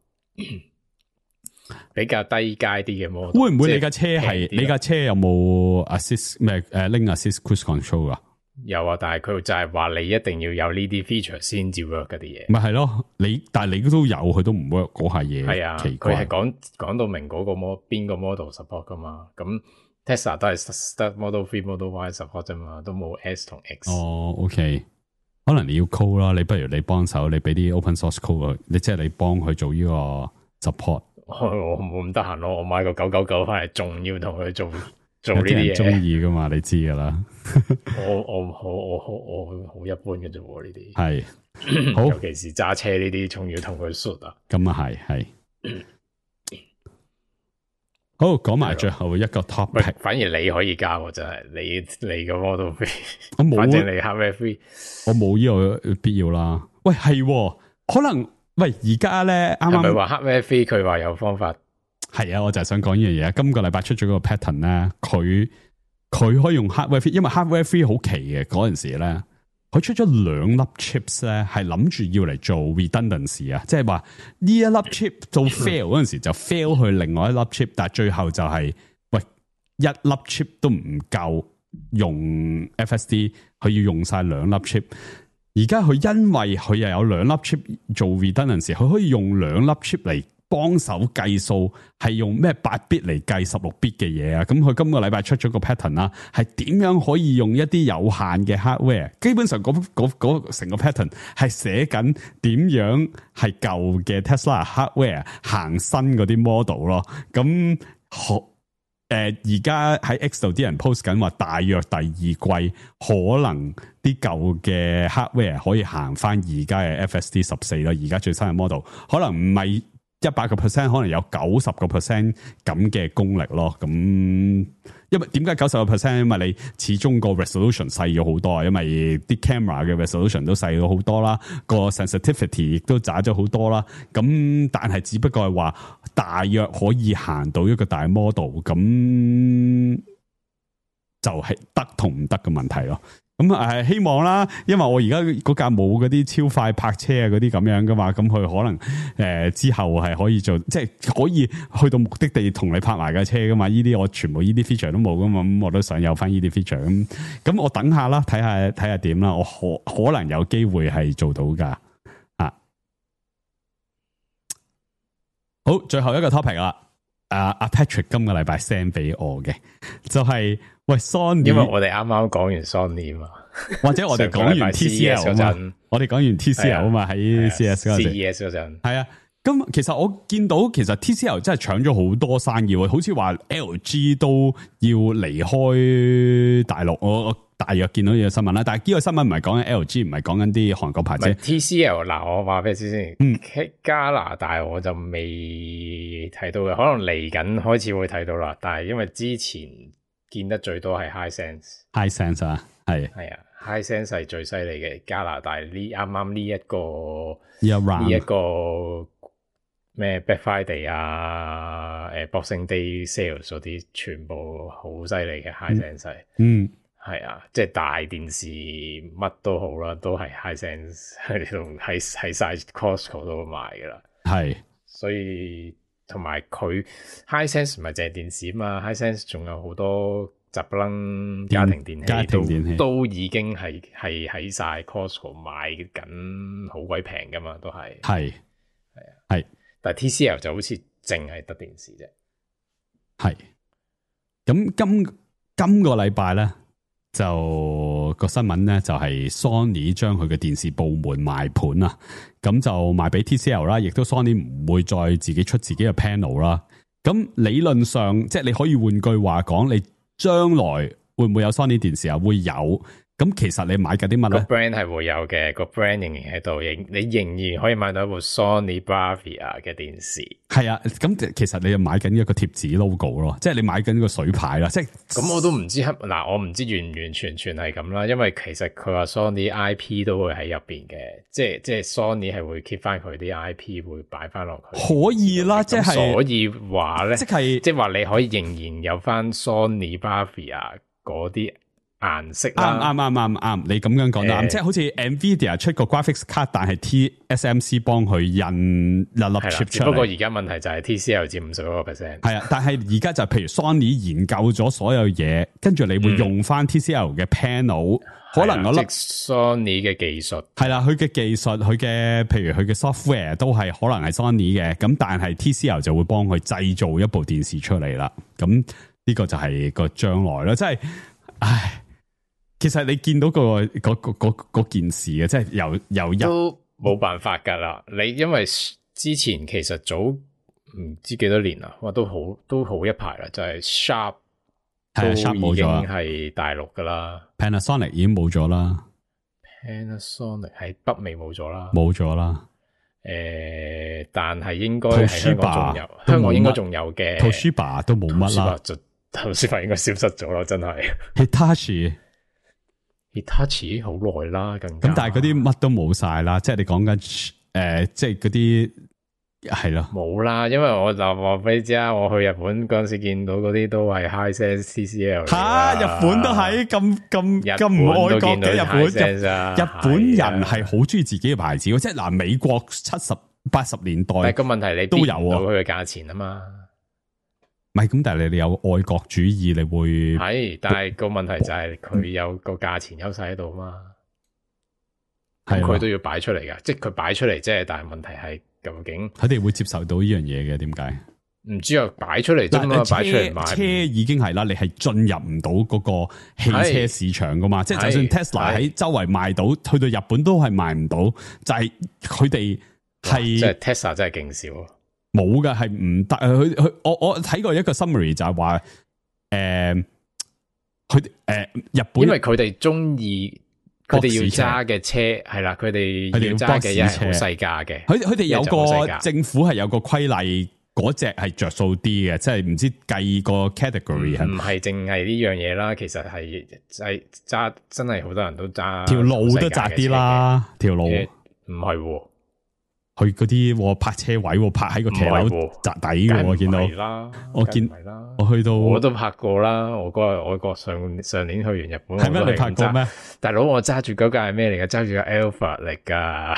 低階啲嘅 model。會唔會你架車係你架車有冇 assist 咩lane assist cruise control 啊？有啊，但係佢就係話你一定要有呢啲 feature 先至 work 嗰啲嘢。咪係咯，但係你都有，佢都唔 work 嗰下嘢。係啊，奇怪，佢係講到明嗰個邊個 model support 噶嘛？咁 Tesla 都係得 Model 3、Model Y support 啫嘛，都冇 S 同 X。哦 ，OK， 可能你要 code 啦，你不如你幫手，你俾啲 open source code 佢，即係你幫佢做呢個 support。我冇咁得閒咯，我買個999翻嚟，仲要同佢做做呢啲嘢， 中意噶嘛，你知噶啦。 我好一般嘅啫喎，呢啲係好， 尤其是揸車呢啲，仲要同佢 shoot 啊。 咁啊係。好，講埋最後一個 topic。 反而你可以加喎，真係你個 Model 3， 我冇， 反正你 hardware free， 我冇呢個必要啦。喂，係可能喂而家咧啱啱係咪話 hardware free？佢話有方法。 係啊，我就係想講呢樣嘢。今個禮拜出咗個 pattern 咧，佢可以用 hardware free，因為 hardware free 好奇嘅嗰陣時咧，佢出咗2粒 chips 咧，係諗住要嚟做 redundancy 啊，即係話呢一粒 chip 做 fail 嗰陣時就 fail 去另外一粒 chip，但係最後就係喂一粒 chip 都唔夠用 FSD，佢要用晒2粒 chip。而家佢因為佢又有2粒 chip 做 redundancy，佢可以用2粒 chip 嚟幫手計數，係用咩8bit 嚟計16 bit 嘅嘢啊？咁佢今個禮拜出咗個 pattern 啦，係點樣可以用一啲有限嘅 hardware？基本上嗰成個 pattern 係寫緊點樣係舊嘅 Tesla hardware 行新嗰啲 model 咯。咁而家喺 X 度啲人 post 緊話，大約第2季可能啲舊嘅 hardware 可以行翻而家嘅 FSD 14啦。而家最新嘅 model 可能唔係100%，可能有90% 咁嘅功力咯。咁因為點解90%？因為你始終個 resolution 細咗好多啊，因為啲 camera 嘅 resolution 都細咗好多啦，個 sensitivity 亦都渣咗好多啦。咁但係只不過係話大約可以行到一個大 model，咁就係得同唔得嘅問題咯。咁希望啦，因為我而家嗰架冇嗰啲超快泊車啊嗰啲咁樣噶嘛，咁佢可能之後係可以做，即係可以去到目的地同你泊埋架車噶嘛。呢啲我全部呢啲 feature 都冇噶嘛，咁我都想有翻呢啲 feature。咁我等下啦，睇下點啦，我可能有機會係做到噶。好，最後一個 topic 啦。阿 Patrick 今個禮拜 send 俾我嘅就係喂 Sony， 因為我哋啱啱講完 Sony 嘛， 或者我哋講完 TCL 嗰陣，我哋講完 TCL 啊嘛，喺 CES 嗰陣，係啊。咁其實我見到其實 TCL 真係搶咗好多生意，好似話 LG 都要離開大陸。我大約見到呢個新聞啦，但係呢個新聞唔係講緊 LG， 唔係講緊啲韓國牌子。 TCL 嗱，我話俾你知先，加拿大我就未睇到嘅，可能嚟緊開始會睇到啦。但係因為之前見得最多係 Hisense 啊，係啊 ，Hisense 係最犀利嘅。加拿大呢啱啱呢一個咩 Black Friday 啊，Boxing Day Sales 嗰啲全部好犀利嘅 Hisense。係啊，即係大電視乜都好啦，都係 Hisense 喺晒 Costco 都賣噶啦。係，所以同埋佢 Hisense 唔係淨係電視啊嘛 ，Hisense 仲有好多雜不楞家庭電器都已經係喺晒 Costco 賣緊，好鬼平噶嘛，都係。係啊，但係 TCL 就好似淨係得電視啫。係，咁今個禮拜咧。就個新聞咧就係 Sony 將佢嘅電視部門賣盤啊，咁就賣俾 TCL 啦，亦都 Sony 唔會再自己出自己嘅 panel 啦。咁理論上，即係你可以換句話講，你將來會唔會有 Sony 電視啊？會有。咁其實你買緊啲乜咧？個 brand 係會有嘅，個 brand 仍然喺度，你仍然可以買到一部 Sony Bravia 嘅電視。係啊，咁其實你又買緊一個貼紙 logo 咯，即係你買緊個水牌啦。即係咁，我都唔知嗱，我唔知完完全全係咁啦，因為其實佢話 Sony IP 都會喺入邊嘅，即係 Sony 係會 keep 翻佢啲 IP 會擺翻落去。可以啦，即係所以話咧，即係話你可以仍然有翻 Sony Bravia 嗰啲。顏色啱，你咁樣講得啱，即係好似 Nvidia 出個 graphics card， 但係 TSMC 幫佢印粒 chip 出嚟。不過而家問題就係 TCL 佔51%。係啊，但係而家就譬如 Sony 研究咗所有嘢，跟住你會用翻 TCL 嘅 panel，可能嗰粒 Sony 嘅技術係啦，佢嘅技術，佢嘅譬如佢嘅 software 都係可能係 Sony 嘅，咁但係 TCL 就會幫佢製造一部電視出嚟啦。咁呢個就係個將來啦，即係，唉。其實你見到嗰件事嘅，即係由都冇辦法噶啦。你因為之前其實早唔知幾多年啦，哇都好一排啦，就係 Sharp 係 Sharp 冇已經咗係大陸噶啦 ，Panasonic 已經冇咗啦， ，Panasonic 喺北美冇咗啦， 冇咗啦。 但係應該喺香港仲有，香港應該仲有嘅。 Toshiba 都冇乜啦 ，Toshiba 應該消失咗咯，真係。Hitachi 好耐啦，更加。 咁但係嗰啲乜都冇晒啦，即係你講緊即係嗰啲係咯， 冇啦，因為我就話俾你知啊，我去日本嗰陣時見到嗰啲都係 Hisense TCL 吓，日本都係咁唔愛國嘅。日本人係好中意自己嘅牌子，即係嗱，美國70、80年代， 但係個問題你都有佢嘅價錢啊嘛。 唔係咁，但係你有愛國主義，你會係，但係個問題就係佢有個價錢優勢喺度嘛，咁佢都要擺出嚟噶，即係佢擺出嚟啫。但係問題係究竟佢哋會接受到呢樣嘢嘅？點解？ 唔知啊，擺出嚟啫嘛，擺出嚟賣車已經係啦，你係進入唔到嗰個汽車市場噶嘛？即係就算 Tesla 喺周圍賣到，去到日本都係賣唔到，就係佢哋係即係 Tesla 真係勁少。 冇噶，係唔得。我睇過一個 summary 就係話，佢日本， 因為佢哋中意，佢哋要揸嘅車係啦，佢哋要揸嘅嘢係好細價嘅。 佢哋有個政府係有個規例，嗰隻係着數啲嘅，即係唔知計個 category 係唔係淨係呢樣嘢啦，其實係揸真係好多人都揸條路都窄啲啦，條路唔係喎。 佢嗰啲泊車位泊喺個騎樓窄底嘅，我見到。我見我去到我都泊過啦。我嗰日外國上年去完日本， 係咩？你泊過咩？ 大佬，我揸住嗰架係咩嚟噶？揸住個 Alpha 嚟噶。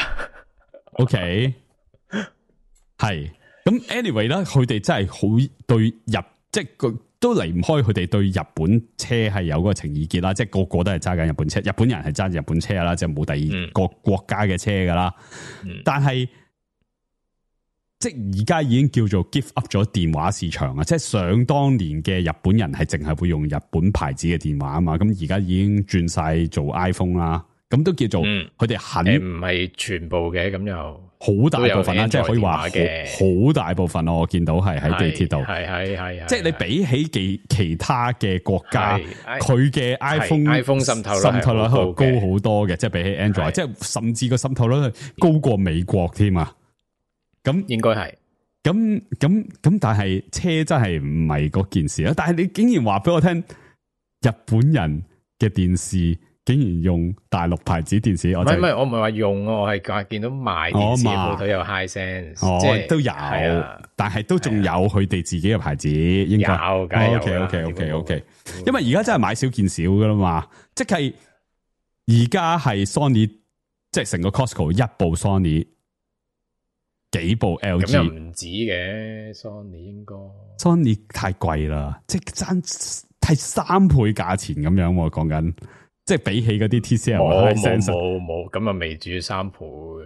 OK， 係咁。Anyway 啦，佢哋真係好對即係佢都離唔開佢哋對日本車係有嗰個情意結啦。即係個個都係揸緊日本車，日本人係揸日本車啦，即係冇第二個國家嘅車噶啦。但係即係而家已經叫做 give up 咗電話市場啊！即係想當年嘅日本人係淨係會用日本牌子嘅電話啊嘛，咁而家已經轉晒做 iPhone 啦，咁都叫做佢哋肯唔係全部嘅，咁又好大部分啦，即係可以話好大部分我見到係喺地鐵度，係，即係你比起其他嘅國家，佢嘅 iPhone 滲透率高好多嘅，即係比起 Android，即係甚至個滲透率係高過美國添啊！咁應該係， 咁，但係車真係唔係嗰件事啊！但係你竟然話俾我聽，日本人嘅電視竟然用大陸牌子電視，我唔係我唔係話用啊，我係見到賣電視鋪頭有 Hisense，即係都有，但係都仲有佢哋自己嘅牌子，應該有嘅。 OK， 因為而家真係買少見少噶啦嘛，即係而家係 Sony， 即係成個 Costco 一部 Sony。幾部 LG 咁又唔止嘅 Sony 太貴啦，即係爭係3倍價錢咁樣，講緊即係比起嗰啲 TCL 冇，咁啊未至於3倍。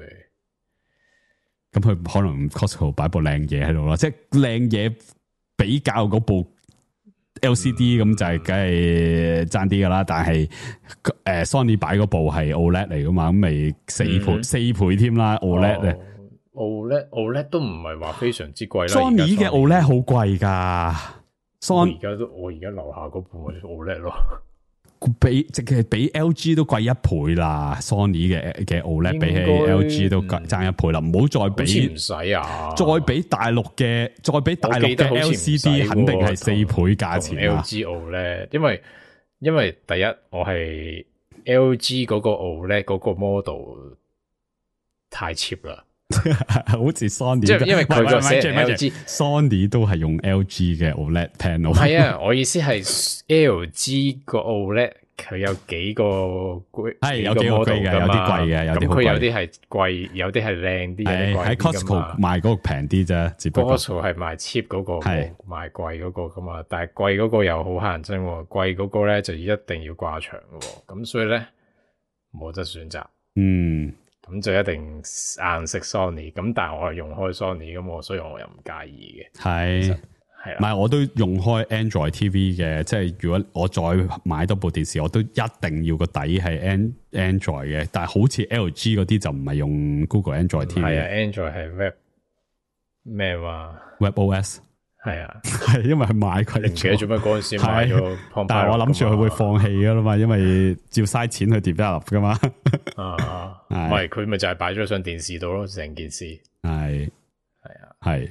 咁佢可能 Costco 擺部靚嘢喺度啦，即係靚嘢比較嗰部 LCD 咁就係梗係爭啲噶啦，但係Sony 擺嗰部係 OLED 嚟噶嘛，咁咪4倍添啦 OLED 咧。 OLED 都唔係話非常之貴啦。 Sony 嘅 OLED 好貴噶， 我而家樓下嗰部咪 OLED 咯， 即係比 LG 都貴1倍啦。Sony 嘅 OLED 比起 LG 都爭1倍啦，唔好再比，唔使啊！再比大陸嘅 LCD 肯定係4倍價錢啦。 LG OLED， 因為第一我係 LG 嗰個 OLED 嗰個 model 太 cheap 啦。 好似 Sony， 即係因為佢個 LG Sony 都係用 LG 嘅 OLED panel。 係啊，我意思係 LG 個 OLED 佢有幾個係有幾個貴嘅，有啲貴嘅，有啲佢有啲係貴，有啲係靚啲，有啲貴啲。喺 Costco 賣嗰個平啲啫，只不過 Costco 係賣 cheap 嗰個，賣貴嗰個噶嘛。但係貴嗰個又好乞人憎，貴嗰個咧就一定要掛牆嘅，咁所以咧冇得選擇。咁就一定硬食 Sony， 咁但係我係用開 Sony， 咁所以我又唔介意嘅。係唔係我都用開 Android TV 嘅，即係如果我再買多部電視，我都一定要個底係 Android 嘅。但係好似 LG 嗰啲就唔係用 Google Android TV。 係啊 ，Android 係 Web 咩話 ？WebOS 係啊， 係因為佢買佢， 你唔記得做咩嗰陣時買咗 Palm Pilot 但係我諗住佢會放棄噶啦嘛，因為照嘥錢去 develop 噶嘛。 唔係佢咪就係擺咗上電視度咯，成件事係啊， 係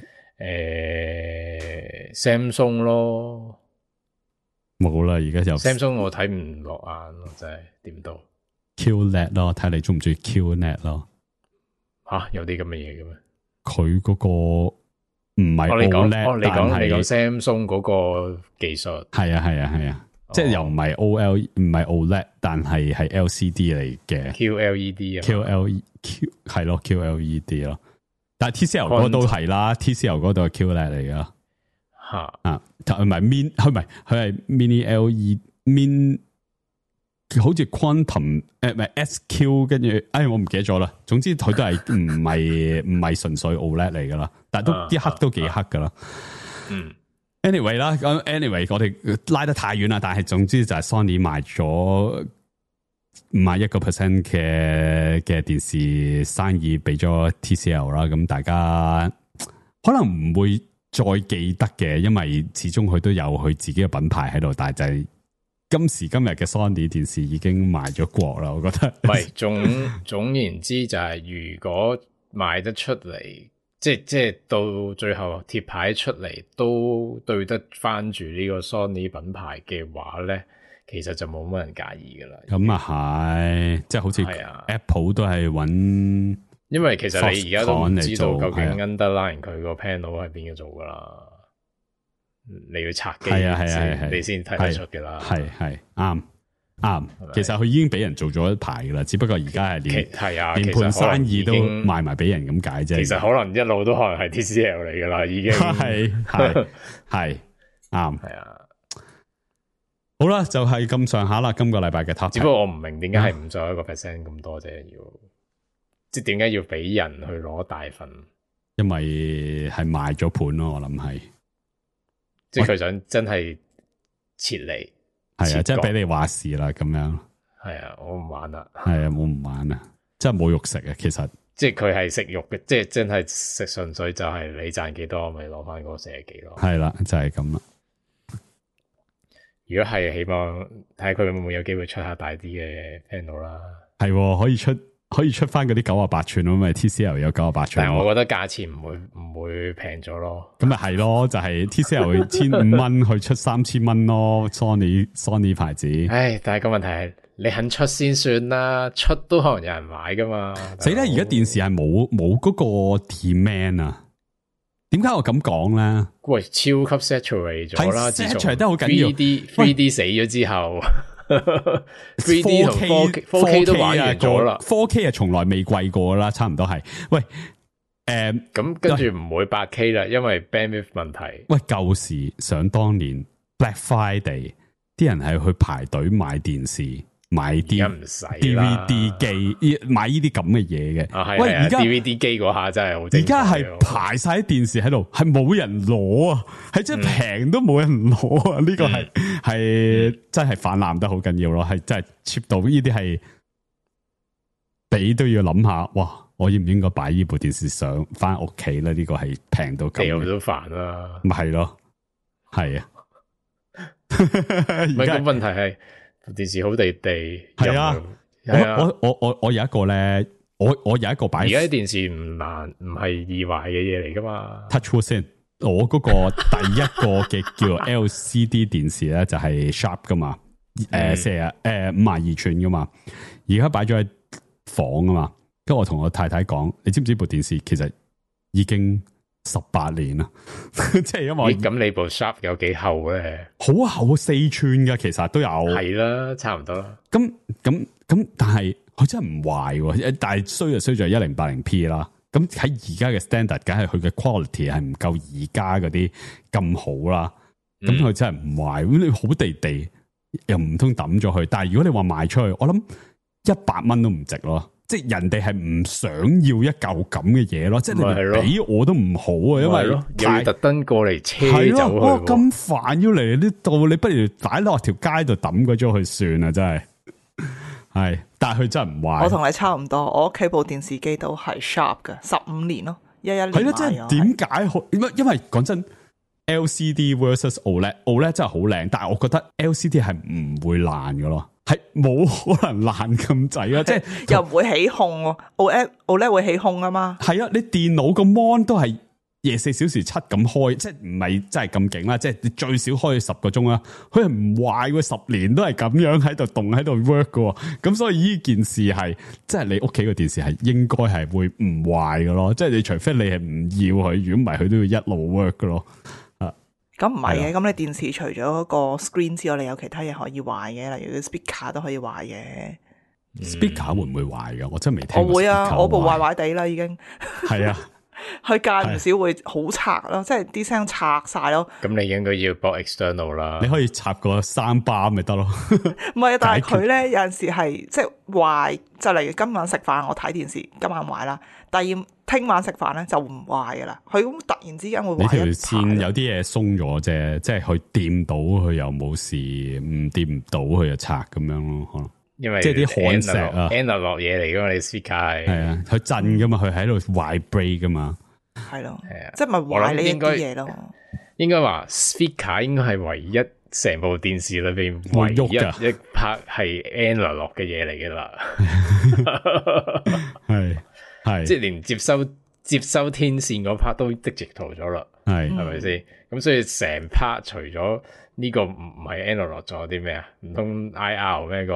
Samsung 咯， 冇啦，而家就 Samsung 我睇唔落眼咯，真係點到 QLED 咯，睇你中唔中意 QLED 咯。 吓有啲咁嘅嘢嘅咩？ 佢嗰個唔係 OLED， 你講 Samsung 嗰個技術係啊，即係又唔係 OLED，但係 LCD 嚟嘅 QLED 啊 ，QLED 係咯 QLED 咯。但係 TCL 嗰個都係啦 ，TCL 嗰度係 QLED 嚟噶吓啊，佢唔係 Mini LED Min。好似 Quantum 唔係 SQ 跟住，我唔記得咗啦。總之佢都係唔係純粹 OLED 嚟噶啦，但係都一刻都幾黑噶啦。anyway 啦，咁 anyway 我哋拉得太遠啦，但係總之就係 Sony 賣咗51% 嘅電視生意俾咗 TCL 啦，咁大家可能唔會再記得嘅，因為始終佢都有佢自己嘅品牌喺度，但係就係今時今日嘅 Sony 電視已經賣咗國啦，我覺得。 唔係總言之就係如果賣得出嚟，即係到最後貼牌出嚟都對得翻住呢個 Sony 品牌嘅話咧，其實就冇乜人介意噶啦。 咁啊係，即係好似 Apple 都係揾， 因為其實你而家都唔知道究竟 underline 佢個 panel 係邊個做噶啦。你要拆機，你先睇得出嘅啦。 係啱。其實佢已經俾人做咗一排噶啦，只不過而家係連盤生意都賣埋俾人咁解啫。 其實可能一路都可能係 TCL 嚟噶啦，已經係啱。係啊，好啦，就係咁上下啦。今個禮拜嘅 topic， 只不過我唔明點解係51% 咁多啫，即係點解要俾人去攞大份？ 因為係賣咗盤咯，我諗係。 即係佢想真係撤離， 係啊，即係俾你話事啦，咁樣。 係啊，我唔玩啦。 係啊，我唔玩啊，真係冇肉食啊，其實。 即係佢係食肉嘅，即係真係食純粹就係你賺幾多，咪攞翻嗰40幾咯。 係啦，就係咁啦。 如果係，希望睇下佢會唔會有機會出下大啲嘅 panel 啦。 係，可以出翻嗰啲98寸咯，咪 TCL 有98寸。 但係我覺得價錢唔會平咗咯。 咁咪係咯，就係 TCL 1500蚊去出3000蚊咯，Sony 牌子。 唉，但係個問題係你肯出先算啦，出都可能有人買噶嘛。 死啦！而家電視係冇嗰個 demand 啊？點解我咁講咧？ 喂，超級 saturate 咗啦 ，saturate 得好緊要。 3D 死咗之後。3D 同 4K 都玩完咗啦 ，4K 係從來未貴過啦，差唔多係。喂， 咁跟住唔會8K 啦，因為 bandwidth 問題。 喂，舊時想當年 Black Friday， 啲人係去排隊買電視，買啲 DVD 機，買呢啲咁嘅嘢嘅。喂，而家 DVD 機嗰下真係好， 而家係排晒啲電視喺度，係冇人攞啊，係真係平都冇人攞啊！呢個係真係泛濫得好緊要咯，係真係 cheap 到呢啲係，你都要諗下，哇！我應唔應該擺呢部電視上翻屋企咧？呢個係平到掉都煩啦， 咪係咯，係啊。 唔係個問題係。電視好地地係啊，我有一個咧，我有一個擺。 而家啲電視唔難，唔係易壞嘅嘢嚟噶嘛。 Touch wood 先，我嗰個第一個嘅叫做 LCD 電視咧，就係 Sharp 噶嘛，52寸噶嘛。而家擺咗喺房啊嘛，跟住我同我太太講，你知唔知部電視其實已經18年啦，即係因為咁你部 Sharp 有幾厚咧？ 好厚，4寸噶，其實都有。 係啦，差唔多啦。 咁，但係佢真係唔壞，但係衰就衰在 1080p 啦。咁喺而家嘅 standard， 梗係佢嘅 quality 係唔夠而家嗰啲咁好啦。咁佢真係唔壞，咁你好地地又唔通抌咗佢？但係如果你話賣出去，我諗100蚊都唔值咯。即係人哋係唔想要一嚿咁嘅嘢咯，即係你俾我都唔好啊，因為又要特登過嚟車走佢， 咁煩要嚟呢度，你不如擺落條街度抌咗佢算啦，真係係，但係佢真係唔壞。 我同你差唔多，我屋企部電視機都係 Sharp 嘅，15年咯，11年係咯，即係點解？因為講真， LCD versus OLED 真係好靚，但係我覺得 LCD 係唔會爛嘅咯，係冇可能爛咁滯啊！即係又唔會起控喎，OLED 會起控啊嘛。 係啊，你電腦個 mon 都係24小時7咁開，即係唔係真係咁勁啦，即係你最少開10個鐘啦，佢係唔壞喎，10年都係咁樣喺度動喺度 work 嘅，咁所以呢件事係即係你屋企個電視係應該係會唔壞嘅咯，即係你除非你係唔要佢，如果唔係佢都要一路 work 嘅咯。 咁唔係嘅，咁你電視除咗個 screen 之外，你有其他嘢可以壞嘅，例如 speaker 都可以壞嘅。 speaker 會唔會壞嘅？我真係未聽過。 我會啊，我部壞壞地啦已經。 係啊。 佢間唔少會好拆咯，即係啲聲拆晒咯。 咁你應該要駁 external 啦。 你可以插個3巴咪得咯。 唔係，但係佢咧有陣時係即係壞，就例如今晚食飯我睇電視，今晚壞啦。聽晚食飯咧就唔壞噶啦。佢咁突然之間會壞一排。你條線有啲嘢鬆咗啫，即係佢掂到佢又冇事，唔掂唔到佢就拆咁樣咯，可能。 因為即係啲焊石啊 analog 嘢嚟噶嘛，你 speaker 係啊，佢震噶嘛，佢喺度 vibrate 噶嘛， 係咯，即係咪壞呢啲嘢咯？ 應該話 speaker 應該係唯一成部電視裏邊唯一一 part 係 analog 嘅嘢嚟噶啦，係即係連接收天線嗰 part 都 digital 咗啦，係咪先？咁所以成 part 除咗呢個唔係 analog 仲有啲咩啊？唔通 IR 咩個？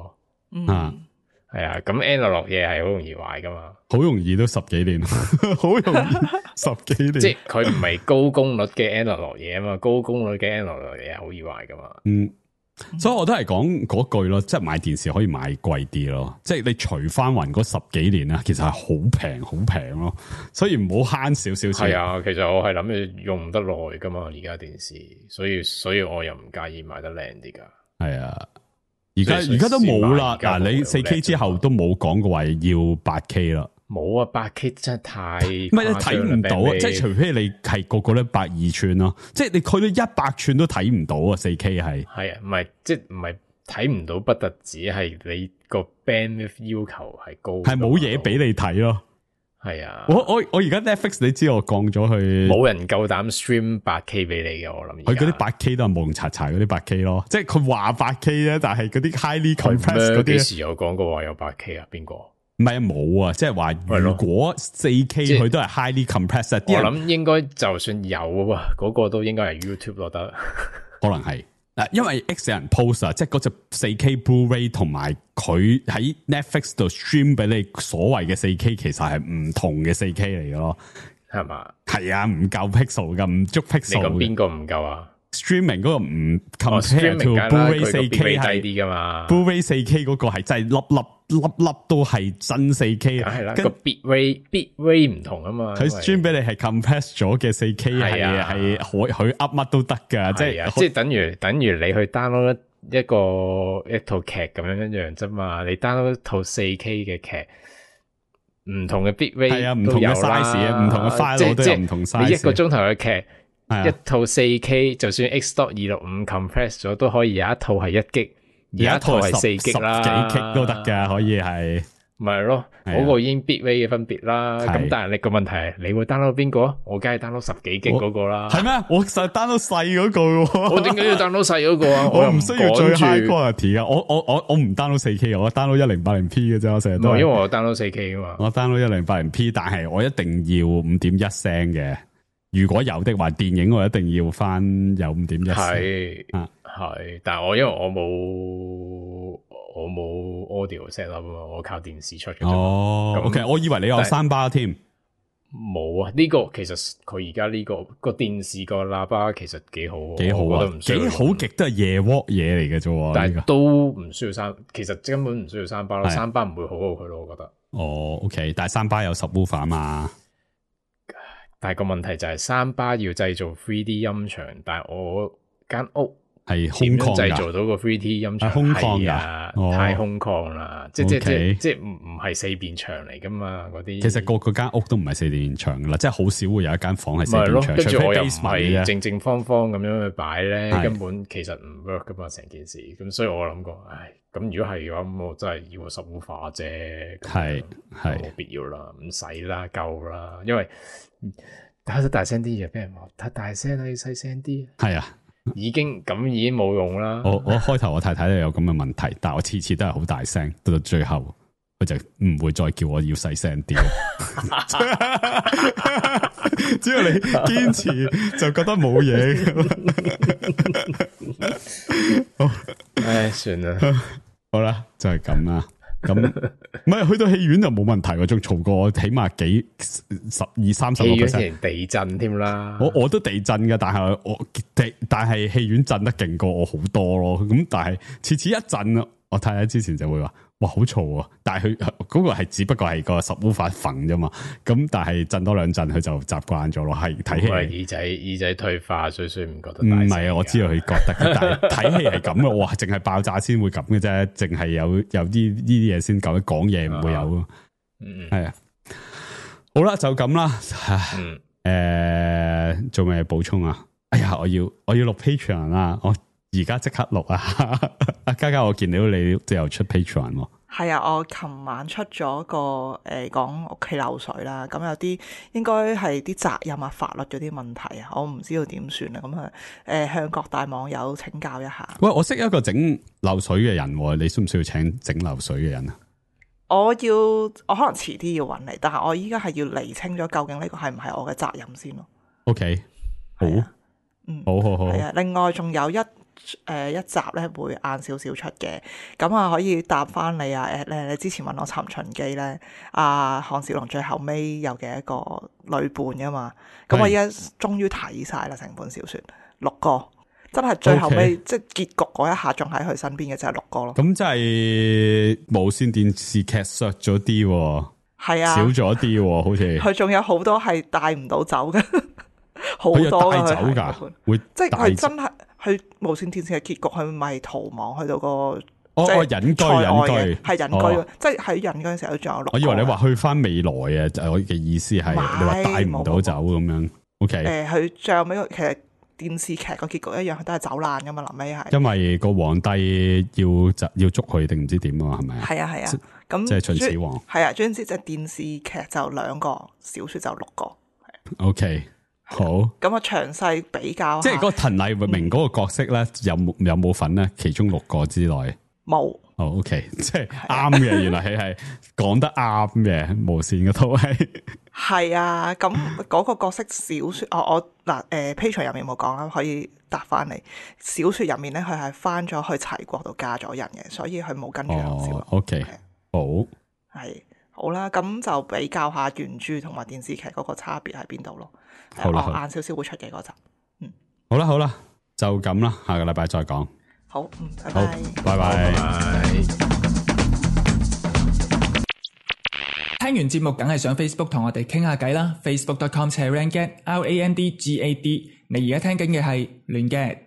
係啊，咁 analog 嘢係好容易壞噶嘛， 好容易都10幾年，好容易10幾年。 即係佢唔係高功率嘅 analog 嘢啊嘛，高功率嘅 analog 嘢好易壞噶嘛。 所以我都係講嗰句咯，即係買電視可以買貴啲咯，即係你除翻勻嗰10幾年啦，其實係好平咯，所以唔好慳少少錢。 係啊，其實我係諗住用得耐噶嘛，而家電視，所以我又唔介意買得靚啲噶。係啊。而家都冇啦，嗱你4K 之後都冇講過話要 8K 啦， 冇啊，8K 真係太唔係你睇唔到啊，即係除非你係個個都120寸咯，即係你去到100寸都睇唔到啊，4K 係啊，唔係即係唔係睇唔到，不特止係你個 bandwidth 要求係高， 係冇嘢俾你睇咯。 係啊， 我而家 Netflix 你知我降咗去， 冇人夠膽 stream 8K 俾你嘅，我諗佢嗰啲 8K 都係蒙查查嗰啲 8K 咯，即係佢話 8K 咧，但係嗰啲 highly compressed 嗰啲， 幾時有講過話有 8K 啊？邊個？ 唔係啊，冇啊，即係話如果 4K 佢都係 highly compressed， 我諗應該就算有啊，嗰個都應該係 YouTube 咯得， 可能係。嗱，因為 X 有人 post 啊，即係嗰隻 4K Blu-ray 同埋佢喺 Netflix 度 stream 俾你所謂嘅 4K， 其實係唔同嘅 4K 嚟嘅咯， 係嘛？ 係啊，唔夠 pixel 噶，唔足 pixel。你講邊個唔夠啊 ？Streaming 嗰個唔 compare to Blu-ray 4K 係低啲噶嘛 ？Blu-ray 4K 嗰個係真係粒都係真 4K， 係啦，個 bit rate 唔同啊嘛。 佢 stream 俾你係 compress 咗嘅 4K 係佢 up 乜都得噶，即係等於你去 download 一套劇咁樣一樣啫嘛。你 download 一套 4K 嘅劇，唔同嘅 bit rate 係啊，唔同嘅 size， 唔同嘅 file 都有唔同 size。 你1個鐘頭嘅劇，一套 4K， 就算 X.265 compress 咗，都可以有一套係1G。而家台係4G啦， 十幾 G 都得噶，可以係， 咪係咯，嗰個已經 bit rate 嘅分別啦。咁但係你個問題係，你會 download 邊個？我梗係 download 10幾 G 嗰個啦。 係咩？我實 download 細嗰個。 我點解要 download 細嗰個啊？ 我唔需要最 high quality 啊！我唔 download 4K， 我 download 1080p 嘅啫。我成日都， 因為我 download 4K 噶嘛。 我 download 1080p， 但係我一定要5.1聲嘅。如果有的話，電影我一定要翻有5.1聲。 係，但係因為我冇 audio set up 啊嘛，我靠電視出嘅。 哦，OK， 我以為你有3巴添。 冇啊，呢個其實佢而家呢個電視個喇叭其實幾好， 幾好啊，幾好極都係夜 walk 嘢嚟嘅啫。 但係都唔需要其實根本唔需要3巴咯，3巴唔會好過佢咯，我覺得。 哦，OK， 但係3巴有subwoofer啊嘛。 但係個問題就係3巴要製造 3D 音場，但係我間屋係空曠製造到個 3D 音場， 空曠噶， 太空曠啦，即係唔係4面牆嚟噶嘛嗰啲。 其實個間屋都唔係4面牆噶啦，即係好少會有一間房係4面牆。 跟住我又唔係正正方方咁樣去擺咧，根本其實唔 work 噶嘛成件事。咁所以我諗過，唉，咁如果係嘅話，咁我真係要個subwoofer啫。係冇必要啦，唔使啦，夠啦，因為打得大聲啲又俾人話太大聲啦，要細聲啲。 係啊， 已經冇用啦。 我開頭我太太都有咁嘅問題，但係我次次都係好大聲，到最後佢就唔會再叫我要細聲啲。只要你堅持，就覺得冇嘢。 哎算啦， 好啦，就係咁啦。咁唔係去到戲院就冇問題，仲嘈過起碼12-30%。 戲院成地震添啦。 我都地震嘅，但係戲院震得勁過我好多咯。咁但係次次一震，我太太之前就會話：哇，好嘈啊！但係佢嗰個係只不過係個subwoofer揈啫嘛。咁但係震多兩震，佢就習慣咗咯。係睇戲耳仔退化，所以唔覺得。 唔係啊，我知道佢覺得，但係睇戲係咁嘅。哇，淨係爆炸先會咁嘅啫，淨係有啲呢啲嘢先夠，講嘢唔會有。係啊，好啦，就咁啦。做咩補充啊？哎呀，我要錄 Patreon 啦，我而家即刻錄啊！阿嘉嘉，我見到你都有出 Patreon 喎。 係啊，我琴晚出咗個講屋企漏水啦，咁有啲應該係啲責任啊、法律嗰啲問題啊，我唔知道點算啊，咁向各大網友請教一下。 喂，我識一個整漏水嘅人，你需唔需要請整漏水嘅人啊？ 我可能遲啲要揾你，但係我依家係要釐清咗究竟呢個係唔係我嘅責任先咯。 OK， 好，好，好。 係啊，另外仲有一集咧會晏少少出嘅，咁啊可以答翻你啊你之前問我《尋秦記》咧，項少龍最後尾有嘅一個女伴噶嘛，咁我依家終於睇晒啦成本小說6個，真係最後尾即係結局嗰一下仲喺佢身邊嘅就係6個咯。咁即係無線電視劇削咗啲， 係啊， 少咗啲，好似佢仲有好多係帶唔到走嘅，好多帶走噶，會即係佢真係。佢無線電視嘅結局，佢咪逃亡去到個隱居， 係隱居，即係喺隱居嘅時候仲有6個。 我以為你話去翻未來啊，我嘅意思係你話帶唔到走咁樣。OK， 佢最後尾其實電視劇個結局一樣，佢都係走難噶嘛，臨尾係。 因為個皇帝要捉佢定唔知點啊？係咪啊？ 係啊，咁即係秦始皇。 係啊，總之就電視劇就2個，小說就6個。 OK。好， 咁我詳細比較下， 即係嗰個滕麗明嗰個角色咧，有冇份咧？其中6個之內冇。 OK， 即係啱嘅，原來佢係講得啱嘅，無線嗰套戲。 係啊，咁嗰個角色小說，我Patreon 入面冇講啦，可以答翻你。小說入面咧，佢係翻咗去齊國度嫁咗人嘅，所以佢冇跟住項少龍。 OK， 好， 係好啦，咁就比較下原著同埋電視劇嗰個差別喺邊度咯。 好啦， 晏少少會出嘅嗰集。 好啦，就咁啦，下個禮拜再講。 好，拜拜。 拜拜。 聽完節目梗係上 Facebook 同我哋傾下偈啦，facebook.com/randgad，RANDGAD。你而家聽緊嘅係亂 gad。